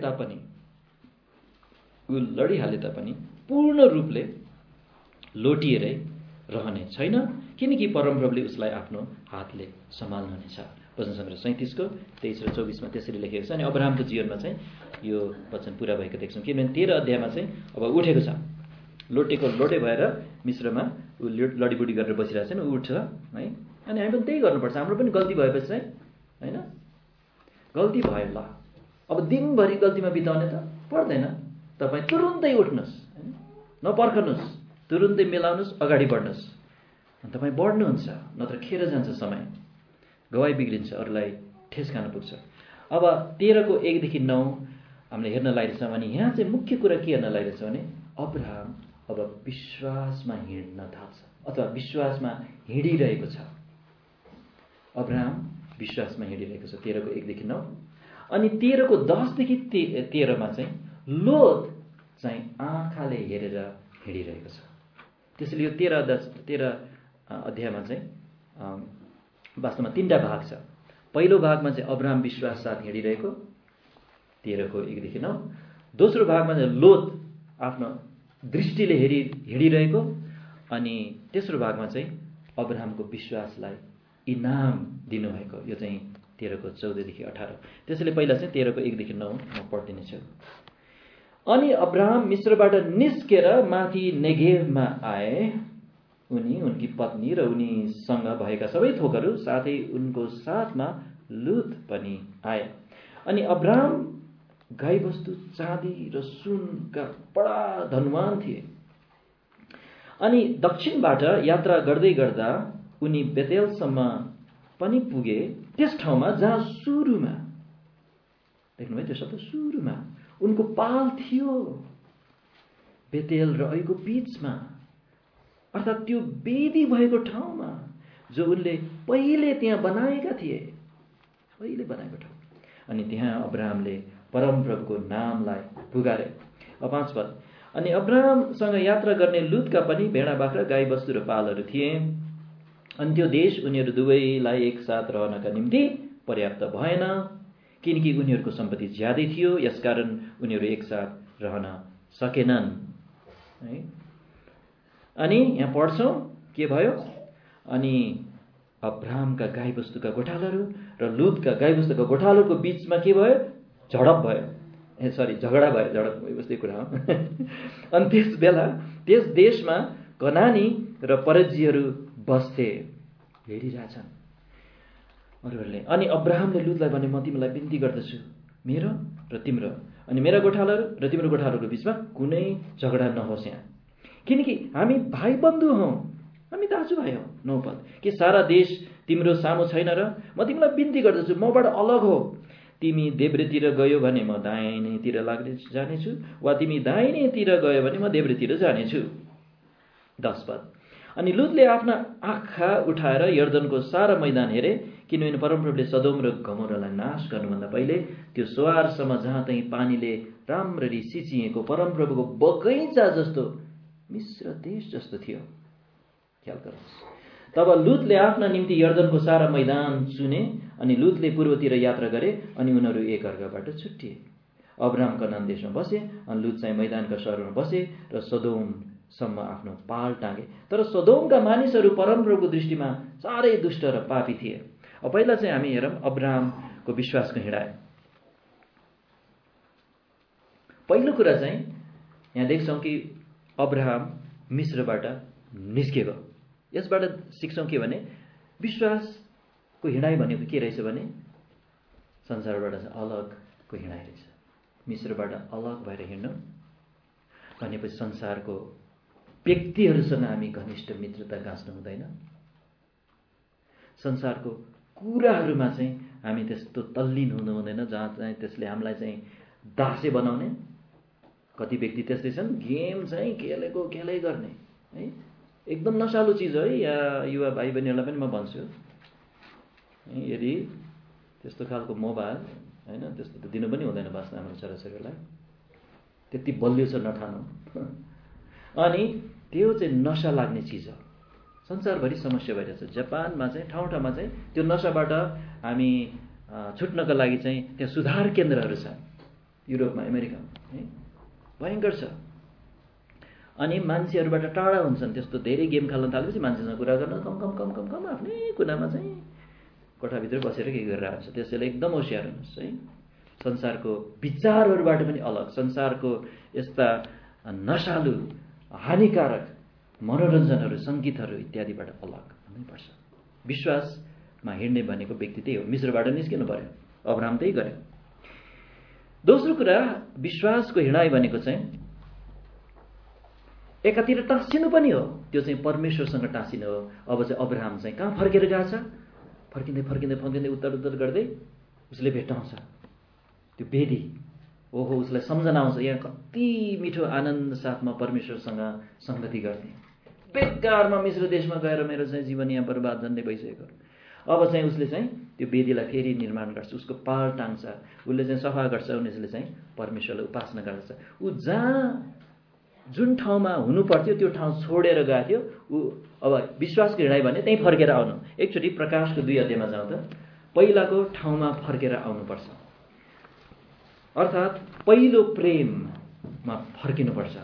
तापनि पूर्ण रूपले लोटिएरै रहने छैन, किनकि परमप्रभुले उसलाई आफ्नो हातले सम्हाल्नुहुनेछ। वचन सङ्ग्रह 37को 23 र 24मा त्यसरी लेखेको छ। अनि अब्राहमको जीवनमा चाहिँ यो वचन पुरा भएको देख्छौँ। किनभने 13 अध्यायमा चाहिँ अब उठेको छ, लोटे भएर मिश्रमा ऊ लडीबुडी गरेर बसिरहेको छ नि, ऊ उठ्छ है। अनि हामी पनि त्यही गर्नुपर्छ। हाम्रो पनि गल्ती भएपछि चाहिँ होइन, गल्ती भयो ल, अब दिनभरि गल्तीमा बिताउने त पर्दैन। तपाईँ तुरुन्तै उठ्नुहोस्, नपर्खनुहोस्, तुरुन्तै मिलाउनुहोस्, अगाडि बढ्नुहोस्। तपाईँ बढ्नुहुन्छ, नत्र खेर जान्छ समय, गवाई बिग्रिन्छ, अरूलाई ठेस खान पुग्छ। अब 13को 1देखि 9 हामीले हेर्न लागिरहेछौँ। अनि यहाँ चाहिँ मुख्य कुरा के हेर्न लागिरहेछ भने अब्राहम अब विश्वासमा हिँड्न थाल्छ, अथवा विश्वासमा हिँडिरहेको छ। अब्राहम विश्वासमा हिँडिरहेको छ, 13को 1देखि 9। अनि 13को 10देखि 13मा चाहिँ लोत चाहिँ आँखाले हेरेर हिँडिरहेको छ। त्यसैले यो 13 अध्यायमा चाहिँ वास्तवमा 3टा भाग छ। पहिलो भागमा चाहिँ अब्राहम विश्वास साथ हिँडिरहेको, 13को 1देखि 9। दोस्रो भागमा चाहिँ लोत आफ्नो दृष्टिले हिँडिरहेको, अनि तेस्रो भागमा चाहिँ अब्राहमको विश्वासलाई इनाम दिनुभएको, यो चाहिँ 13को 14देखि 18। त्यसैले पहिला चाहिँ 13को 1देखि 9 म पढिदिनेछु। अनि अब्राहम मिस्रबाट निस्केर माथि नेगेभमा आए। उनी, उनकी पत्नी र उनीसँग भएका सबै थोकहरू, साथै उनको साथमा लुत पनि आए। अनि अब्राहम गाईबस्तु, चाँदी र सुनका बडा धनवान थिए। अनि दक्षिणबाट यात्रा गर्दै गर्दा उनी बेतेलसम्म पनि पुगे, त्यस ठाउँमा जहाँ सुरुमा, देख्नुभयो त्यो शब्द, सुरुमा उनको पाल थियो, बेतेल र ऐको बीचमा, अर्थात् त्यो वेदी भएको ठाउँमा जो उनले पहिले त्यहाँ बनाएका थिए, पहिले बनाएको ठाउँ। अनि त्यहाँ अब्राहमले परमप्रभुको नामलाई पुकारे। 5 पद। अनि अब्राहमसँग यात्रा गर्ने लुतका पनि भेडा बाख्रा गाई बस्तु र पालहरू थिए। अनि त्यो देश उनीहरू दुवैलाई एकसाथ रहनका निम्ति पर्याप्त भएन, किनकि उनीहरूको सम्पत्ति ज्यादै थियो, यसकारण उनीहरू एकसाथ रहन सकेनन् है। अनि यहाँ पढ्छौँ के भयो। अनि अब्राहमका गाईबस्तुका गोठालाहरू र लुतका गाईबस्तुका गोठालाहरूको बीचमा के भयो? झडप भयो, झगडा भयो, झडप यस्तै कुरा हो। अनि त्यस बेला त्यस देशमा कनानी र परजीहरू बस्थे। हेरिरहेछन् अरूहरूले। अनि अब्राहमले लुतलाई भने, म तिमीलाई बिन्ती गर्दछु, मेरो र तिम्रो अनि मेरा गोठालाहरू र तिम्रो गोठालाहरूको बिचमा कुनै झगडा नहोस् यहाँ, किनकि हामी भाइ बन्धु हौँ, हामी दाजुभाइ हौ। 9 पद, के सारा देश तिम्रो सामु छैन र? म तिमीलाई बिन्ती गर्दछु, मबाट अलग हो। तिमी देब्रेतिर गयो भने म दाहिनेतिर जानेछु, वा तिमी दाहिनेतिर गयो भने म देब्रेतिर जानेछु। 10 पद, अनि लुतले आफ्ना आँखा उठाएर यर्दनको सारा मैदान हेरे, किनभने परमप्रभुले सदोम र गमोरालाई नाश गर्नुभन्दा पहिले त्यो सोआरसम्म जहाँ चाहिँ पानीले राम्ररी सिचिएको परमप्रभुको बगैँचा जस्तो मिश्र देश जस्तो थियो। ख्याल गर्नुहोस्। तब लुतले आफ्ना निम्ति यर्दनको सारा मैदान चुने, अनि लुतले पूर्वतिर यात्रा गरे, अनि उनीहरू एकअर्काबाट छुट्टिए। अब्राहम कनान देशमा बसे, अनि लुत चाहिँ मैदानका सहरमा बसे र सदोमसम्म आफ्नो पाल टाँगे। तर सदोमका मानिसहरू परमप्रभुको दृष्टिमा साह्रै दुष्ट र पापी थिए। अब पहिला चाहिँ हामी हेरौँ अब्राहमको विश्वासको हिँडाइ। पहिलो कुरा चाहिँ यहाँ देख्छौँ कि अब्राहम मिस्रबाट निस्केको। यसबाट सिक्छौँ के भने विश्वासको हिँडाइ भनेको के रहेछ भने संसारबाट अलगको हिँडाइ रहेछ। मिस्रबाट अलग भएर हिँड्नु भनेपछि संसारको व्यक्तिहरूसँग हामी घनिष्ठ मित्रता गाँच्नु हुँदैन। संसारको कुराहरूमा चाहिँ हामी त्यस्तो तल्लीन हुनु हुँदैन जहाँ चाहिँ त्यसले हामीलाई चाहिँ दासे बनाउने। कति व्यक्ति त्यस्तै छन्, गेम चाहिँ खेलेको खेलै गर्ने है, एकदम नशालु चिज है। या युवा भाइ बहिनीहरूलाई पनि म भन्छु, यदि त्यस्तो खालको मोबाइल होइन त्यस्तो त दिनु पनि हुँदैन बाँच्न हाम्रो छोराछोरीहरूलाई, त्यति बलियो छ नठानु। अनि त्यो चाहिँ नशा लाग्ने चिज हो। संसारभरि समस्या भइरहेछ। जापानमा चाहिँ ठाउँ ठाउँमा चाहिँ त्यो नशाबाट हामी छुट्नको लागि चाहिँ त्यहाँ सुधार केन्द्रहरू छ। युरोपमा, अमेरिकामा है भयङ्कर छ। अनि मान्छेहरूबाट टाढा हुन्छन्। त्यस्तो धेरै गेम खेल्न थालेपछि मान्छेसँग कुरा गर्न कम कम कम कम कम आफ्नै कुनामा चाहिँ कोठाभित्र बसेर के गरिरहेको हुन्छ। त्यसैले एकदम होसियार हुनुहोस् है। संसारको विचारहरूबाट पनि अलग, संसारको यस्ता नशालु हानिकारक मनोरञ्जनहरू, सङ्गीतहरू इत्यादिबाट अलग हुनैपर्छ। विश्वासमा हिँड्ने भनेको व्यक्ति त्यही हो। मिस्रबाट निस्किनु पर्यो, अब्राहम त्यही गर्यो। दोस्रो कुरा, विश्वासको हिँडाइ भनेको चाहिँ एकातिर टाँसिनु पनि हो। त्यो चाहिँ परमेश्वरसँग टाँसिनु हो। अब चाहिँ अब्राहम चाहिँ कहाँ फर्केर गएको छ? फर्किँदै फर्किँदै फर्किँदै उत्तर गर्दै उसले भेट्टाउँछ त्यो वेदी। ओहो, उसलाई सम्झना आउँछ यहाँ कति मिठो आनन्द साथमा परमेश्वरसँग सङ्गति गर्ने। बेकारमा मिश्र देशमा गएर मेरो चाहिँ जीवन यहाँ बर्बाद झन्डै भइसकेको। अब चाहिँ उसले चाहिँ त्यो वेदीलाई फेरि निर्माण गर्छ, उसको पाल टाङ्छ, उसले चाहिँ सफा गर्छ, उनीहरूले चाहिँ परमेश्वरलाई उपासना गर्छ। ऊ जहाँ जुन ठाउँमा हुनु पर्थ्यो त्यो ठाउँ छोडेर गएको थियो। ऊ अब विश्वासको हिँडाइ भने त्यहीँ फर्केर आउनु। एकचोटि प्रकाशको 2 अध्यायमा जाउँ त, पहिलाको ठाउँमा फर्केर आउनुपर्छ। अर्थात् पहिलो प्रेममा फर्किनुपर्छ।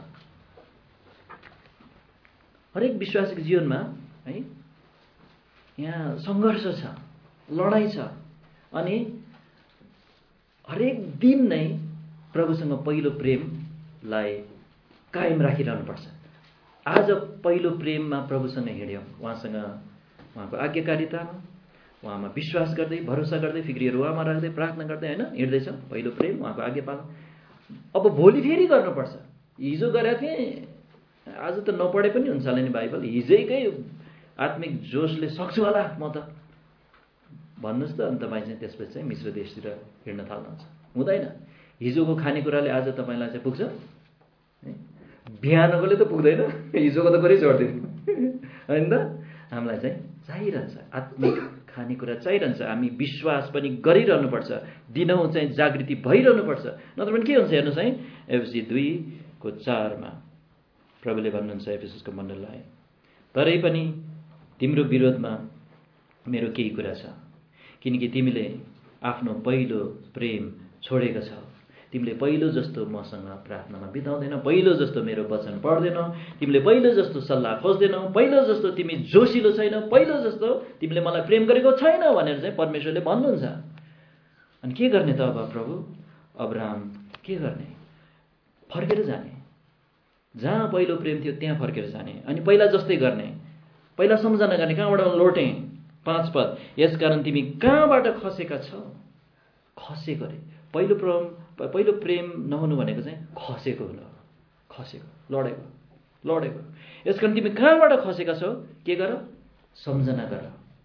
हरेक विश्वासीको जीवनमा है यहाँ सङ्घर्ष छ, लडाइँ छ, अनि हरेक दिन नै प्रभुसँग पहिलो प्रेमलाई कायम राखिरहनुपर्छ। आज पहिलो प्रेममा प्रभुसँग हिँड्यौँ, उहाँसँग, उहाँको आज्ञाकारितामा, उहाँमा विश्वास गर्दै, भरोसा गर्दै, फिक्रीहरू उहाँमा राख्दै, प्रार्थना गर्दै होइन हिँड्दैछौँ। पहिलो प्रेम, उहाँको आज्ञा पालन। अब भोलि फेरि गर्नुपर्छ। हिजो गरेको थिएँ, आज त नपढे पनि हुन्छ होला नि बाइबल, हिजैकै आत्मिक जोसले सक्छु होला म त भन्नुहोस् त। अनि तपाईँ चाहिँ त्यसपछि चाहिँ मिश्र देशतिर हिँड्न थाल्नुहुन्छ। हुँदैन। हिजोको खानेकुराले आज तपाईँलाई चाहिँ पुग्छ? बिहानकोले त पुग्दैन, हिजोको त गरी छोड्दिनु होइन त। हामीलाई चाहिँ चाहिरहन्छ, आत्मिक खानेकुरा चाहिरहन्छ। हामी विश्वास पनि गरिरहनुपर्छ, दिनहुँ चाहिँ जागृति भइरहनुपर्छ। नत्र पनि के हुन्छ हेर्नुहोस् है, एफएससी 2:4 प्रभुले भन्नुहुन्छ एफएससको मण्डललाई, तरै पनि तिम्रो विरोधमा मेरो केही कुरा छ, किनकि तिमीले आफ्नो पहिलो प्रेम छोडेको छौ। तिमीले पहिलो जस्तो मसँग प्रार्थनामा बिताउँदैनौ, पहिलो जस्तो मेरो वचन पढ्दैनौ, तिमीले पहिलो जस्तो सल्लाह खोज्दैनौ, पहिलो जस्तो तिमी जोसिलो छैनौ, पहिलो जस्तो तिमीले मलाई प्रेम गरेको छैन भनेर चाहिँ परमेश्वरले भन्नुहुन्छ। अनि के गर्ने त अब प्रभु? अब्राहम के गर्ने? फर्केर जाने। जहाँ पहिलो प्रेम थियो त्यहाँ फर्केर जाने अनि पहिला जस्तै गर्ने, पहिला सम्झना गर्ने। कहाँबाट लोटे 5 पद, यसकारण तिमी कहाँबाट खसेका छौ? खसेको रे। पहिलो प्रेम नहुनु भनेको चाहिँ खसेको हो, खसेको, लडेको। यसकारण तिमी कहाँबाट खसेका छौ? के गर? सम्झना गर।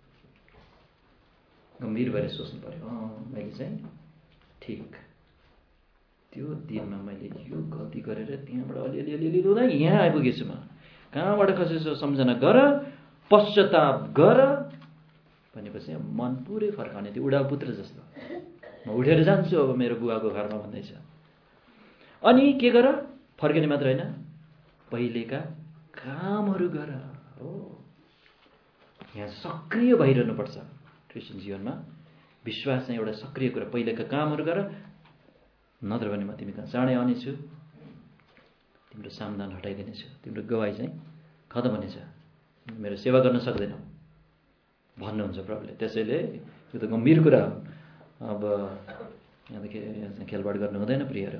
गम्भीर भएर सोच्नु पर्यो, मैले चाहिँ ठिक त्यो दिनमा मैले यो गल्ती गरेर त्यहाँबाट अलिअलि रुँदा यहाँ आइपुगेछु। म कहाँबाट खसेछु सम्झना गर, पश्चाताप गर भनेपछि मन पुरै फर्काउने, त्यो उडा पुत्र जस्तो। म उठेर जान्छु अब मेरो बुवाको घरमा भन्दैछ। अनि के गर? फर्किने मात्र होइन, पहिलेका कामहरू गर। हो, यहाँ सक्रिय भइरहनुपर्छ क्रिस्चियन जीवनमा। विश्वास चाहिँ एउटा सक्रिय कुरा। पहिलेका कामहरू गर, नत्र भने म तिमी कहाँ चाँडै आउनेछु, तिम्रो सामदान हटाइदिनेछु, तिम्रो गवाई चाहिँ खतम हुनेछ, मेरो सेवा गर्न सक्दैनौ भन्नुहुन्छ प्रभुले। त्यसैले यो त गम्भीर कुरा हो। अब यहाँदेखि खेलबाड गर्नु हुँदैन प्रियहरू।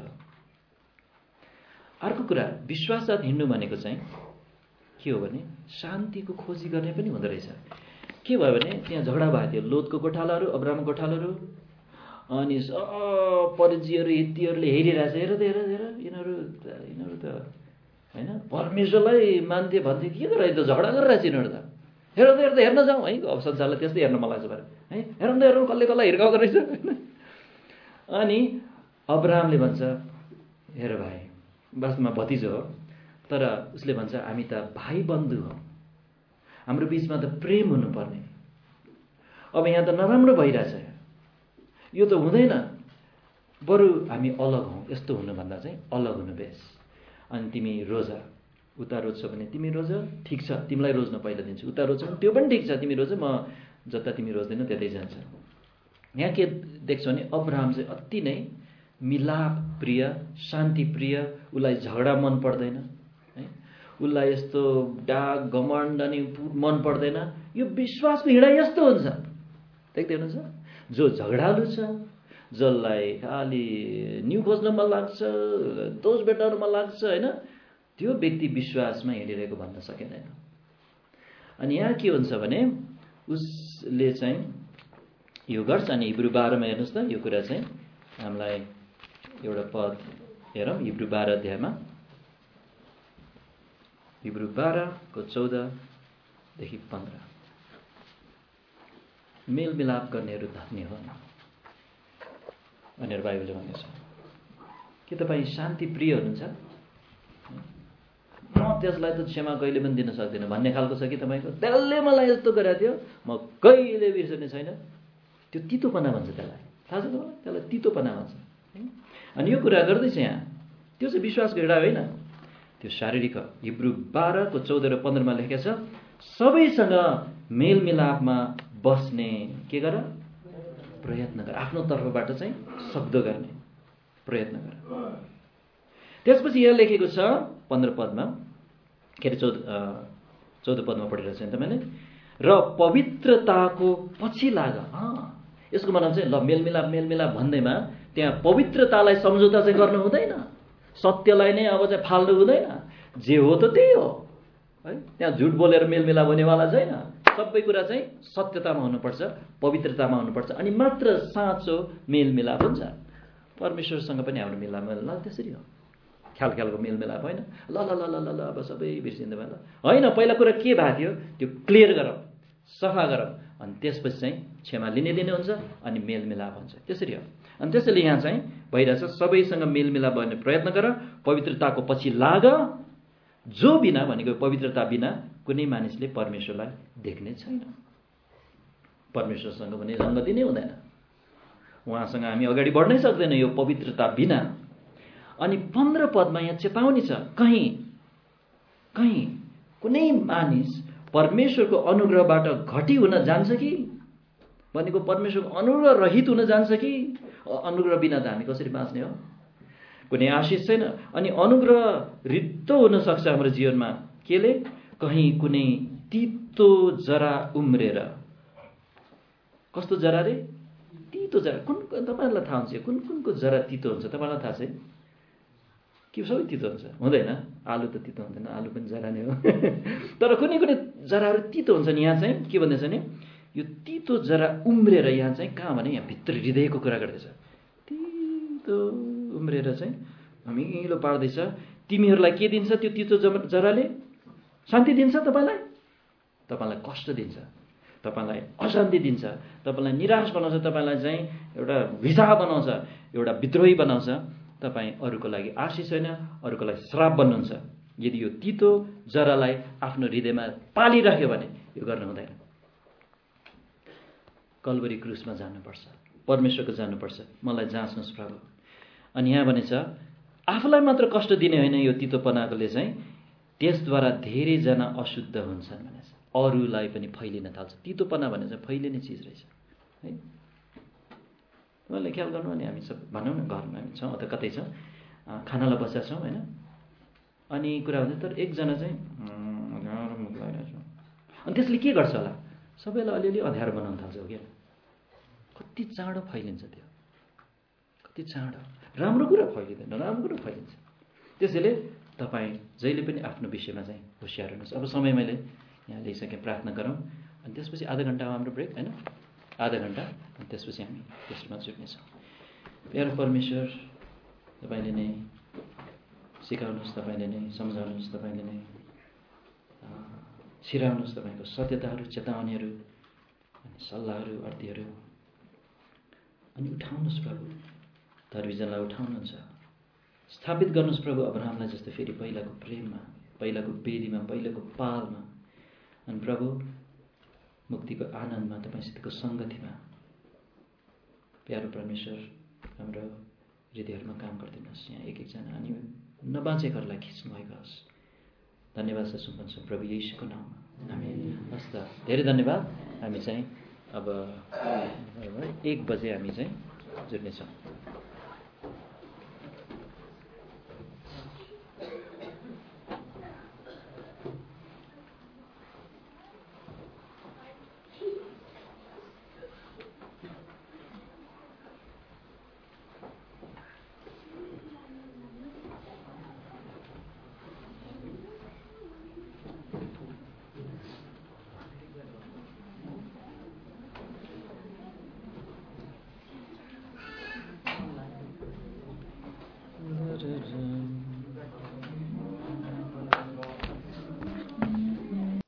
अर्को कुरा, विश्वास साथ हिँड्नु भनेको चाहिँ के हो भने शान्तिको खोजी गर्ने पनि हुँदो रहेछ। के भयो भने त्यहाँ झगडा भएको थियो, लोतको गोठालाहरू, अब्रामको गोठालाहरू, अनि परिजीहरू, हित्तीहरूले हेरिरहेछ, हेर यिनीहरू त होइन परमेश्वरलाई मान्थे भन्थे, के गरेर त झगडा गरिरहेछ यिनीहरू त, हेर्न जाउँ है। अब संसारलाई त्यस्तै हेर्न मन लाग्छ भने है, हेरौँ कसले हिर्काउँदो रहेछ होइन। अनि अब्रामले भन्छ, हेर भाइ, वास्तवमा भतिजो हो, तर उसले भन्छ हामी त भाइ बन्धु हौ, हाम्रो बिचमा त प्रेम हुनुपर्ने। अब यहाँ त नराम्रो भइरहेछ, यो त हुँदैन, बरु हामी अलग हौँ। यस्तो हुनुभन्दा चाहिँ अलग हुनु बेस। अनि तिमी रोज, उता रोज्छौ भने तिमी रोज, ठिक छ, तिमीलाई रोज्न पहिला दिन्छु। उता रोज्छौ भने त्यो पनि ठिक छ, तिमी रोज, म जता तिमी रोज्दैनौ त्यतै जान्छ। यहाँ के देख्छौ भने अब्राहम चाहिँ अति नै मिलाप प्रिय, शान्ति प्रिय, उसलाई झगडा मन पर्दैन है, उसलाई यस्तो डाक घमण्ड अनि मन पर्दैन। यो विश्वासको हिँडाइ यस्तो हुन्छ, देख्दै हुनुहुन्छ। जो झगडालु छ, जसलाई खालि न्यु खोज्न मन लाग्छ, दोष भेटाउन मन लाग्छ होइन, त्यो व्यक्ति विश्वासमा हिँडिरहेको भन्न सकिँदैन। अनि यहाँ के हुन्छ भने उसले चाहिँ यो गर्छ। अनि हिब्रू 12 मा हेर्नुहोस् त, यो कुरा चाहिँ हामीलाई एउटा पद हेरौँ। हिब्रू 12 अध्यायमा, हिब्रू 12 को 14 देखि 15, मेलमिलाप गर्नेहरू धन्य हो भनेर बाइबलले भनेको छ। के तपाईँ शान्ति प्रिय हुनुहुन्छ? म त्यसलाई त क्षमा कहिले पनि दिन सक्दिनँ भन्ने खालको छ कि तपाईँको? त्यसले मलाई यस्तो गरेको थियो, म कहिले बिर्सने छैन। त्यो तितोपना भन्छ त्यसलाई, थाहा छ तपाईँलाई? त्यसलाई तितोपना भन्छ। अनि यो कुरा गर्दैछ यहाँ, त्यो चाहिँ विश्वासको हिँडा होइन, त्यो शारीरिक हो। हिब्रू 12 को 14 र 15 मा लेखेको छ, सबैसँग मेलमिलापमा बस्ने के गर? प्रयत्न गर। आफ्नो तर्फबाट चाहिँ सक्दो गर्ने प्रयत्न गर। त्यसपछि यहाँ लेखेको छ 15 पदमा, के अरे 14 पदमा पढिरहेको छ नि तपाईँले, र पवित्रताको पछि लाग। यसको मतलब चाहिँ ल मेलमिलाप भन्दैमा त्यहाँ पवित्रतालाई सम्झौता चाहिँ गर्नु हुँदैन, सत्यलाई नै अब चाहिँ फाल्नु हुँदैन, जे हो त त्यही हो है। त्यहाँ झुट बोलेर मेलमिलाप हुनेवाला छैन। सबै कुरा चाहिँ सत्यतामा हुनुपर्छ, पवित्रतामा हुनुपर्छ, अनि मात्र साँचो मेलमिलाप हुन्छ। परमेश्वरसँग पनि हाम्रो मिलाप त्यसरी हो, ख्यालको मेलमिलाप होइन। ल ल ल ल ल अब सबै बिर्सिँदै भयो होइन। पहिला कुरा के भएको थियो त्यो क्लियर गरौँ, सफा गरौँ, अनि त्यसपछि चाहिँ क्षमा लिने हुन्छ, अनि मेलमिलाप हुन्छ। त्यसरी हो। अनि त्यसैले यहाँ चाहिँ भइरहेछ, सबैसँग मेलमिलाप गर्ने प्रयत्न गर, पवित्रताको पछि लाग, जो बिना भनेको पवित्रता बिना कुनै मानिसले परमेश्वरलाई देख्ने छैन। परमेश्वरसँग पनि सङ्गति नै हुँदैन, उहाँसँग हामी अगाडि बढ्नै सक्दैनौँ यो पवित्रता बिना। अनि 15 पदमा यहाँ चेतावनी छ, कहीँ कुनै मानिस परमेश्वरको अनुग्रहबाट घटी हुन जान्छ कि भनेको परमेश्वरको अनुग्रह रहित हुन जान्छ कि? अनुग्रह बिना त हामी कसरी बाँच्ने हो? कुनै आशिष छैन। अनि अनुग्रह रित्तो हुन सक्छ हाम्रो जीवनमा केले? कहीँ कुनै तितो जरा उम्रेर। कस्तो जरा रे? तितो जरा। कुन तपाईँहरूलाई थाहा हुन्छ कुनको जरा तितो हुन्छ? तपाईँलाई थाहा छ? के सबै तितो हुन्छ हुँदैन? आलु त तितो हुँदैन, आलु पनि जरा नै हो। तर कुनै कुनै जराहरू तितो हुन्छन्। यहाँ चाहिँ के भन्दैछ भने यो तितो जरा उम्रेर यहाँ चाहिँ कहाँ भने यहाँ भित्र हृदयको कुरा गर्दैछ। तितो उम्रेर चाहिँ अमिलो पार्दैछ। तिमीहरूलाई के दिन्छ त्यो तितो जराले? शान्ति दिन्छ तपाईँलाई? तपाईँलाई कष्ट दिन्छ, तपाईँलाई अशान्ति दिन्छ, तपाईँलाई निराश बनाउँछ, तपाईँलाई चाहिँ एउटा भिसा बनाउँछ, एउटा विद्रोही बनाउँछ। तपाईँ अरूको लागि आशिष होइन, अरूको लागि श्राप बन्नुहुन्छ। यदि यो तितो जरालाई आफ्नो हृदयमा पालिराख्यो भने यो गर्नु हुँदैन। कल्वरी क्रुसमा जानुपर्छ, परमेश्वरको जानुपर्छ। मलाई जाँच्नुहोस् प्रभु। अनि यहाँ भनेछ आफूलाई मात्र कष्ट दिने होइन यो तितोपनाकोले चाहिँ, त्यसद्वारा धेरैजना अशुद्ध हुन्छन् भनेछ, अरूलाई पनि फैलिन थाल्छ। तितोपना भने चाहिँ फैलिने चिज रहेछ है। तपाईँले ख्याल गर्नु भने हामी सब भनौँ न घरमा हामी छौँ अथवा कतै छौँ, खानालाई बसेका छौँ होइन, अनि कुरा हुँदैन, तर एकजना चाहिँ मुख लगाइरहेको छ, अनि त्यसले के गर्छ होला? सबैलाई अलिअलि अँध्यारो बनाउन थाल्छ हो क्या। कति चाँडो फैलिन्छ त्यो, कति चाँडो। राम्रो कुरा फैलिँदैन, राम्रो कुरा फैलिन्छ। त्यसैले तपाईँ जहिले पनि आफ्नो विषयमा चाहिँ होसियार हुनुहोस्। अब समय मैले यहाँ लिइसकेँ, प्रार्थना गरौँ, अनि त्यसपछि आधा घन्टा हाम्रो ब्रेक होइन, आधा घन्टा, अनि त्यसपछि हामी त्यसमा जुट्नेछौँ। प्यारो परमेश्वर, तपाईँले नै सिकाउनुहोस्, तपाईँले नै सम्झाउनुहोस्, तपाईँले नै छिराउनुहोस् तपाईँको सत्यताहरू, चेतावनीहरू, अनि सल्लाहहरू, अर्थीहरू, अनि उठाउनुहोस् प्रभु। धर्मीजनलाई उठाउनुहुन्छ, स्थापित गर्नुहोस् प्रभु अब्राहमलाई जस्तो फेरि पहिलाको प्रेममा, पहिलाको बेदीमा, पहिलाको पालमा, अनि प्रभु मुक्तिको आनन्दमा, तपाईँसितको सङ्गतिमा। प्यारो परमेश्वर, हाम्रो हृदयहरूमा काम गरिदिनुहोस्। यहाँ एक एकजना अनि नबाँचेकोहरूलाई खिच्नु भएको होस्। धन्यवाद छ सुन्छौँ प्रभु येशूको नाममा, आमेन। हस् त, धेरै धन्यवाद। हामी चाहिँ अब 1 बजे हामी चाहिँ जुट्नेछौँ।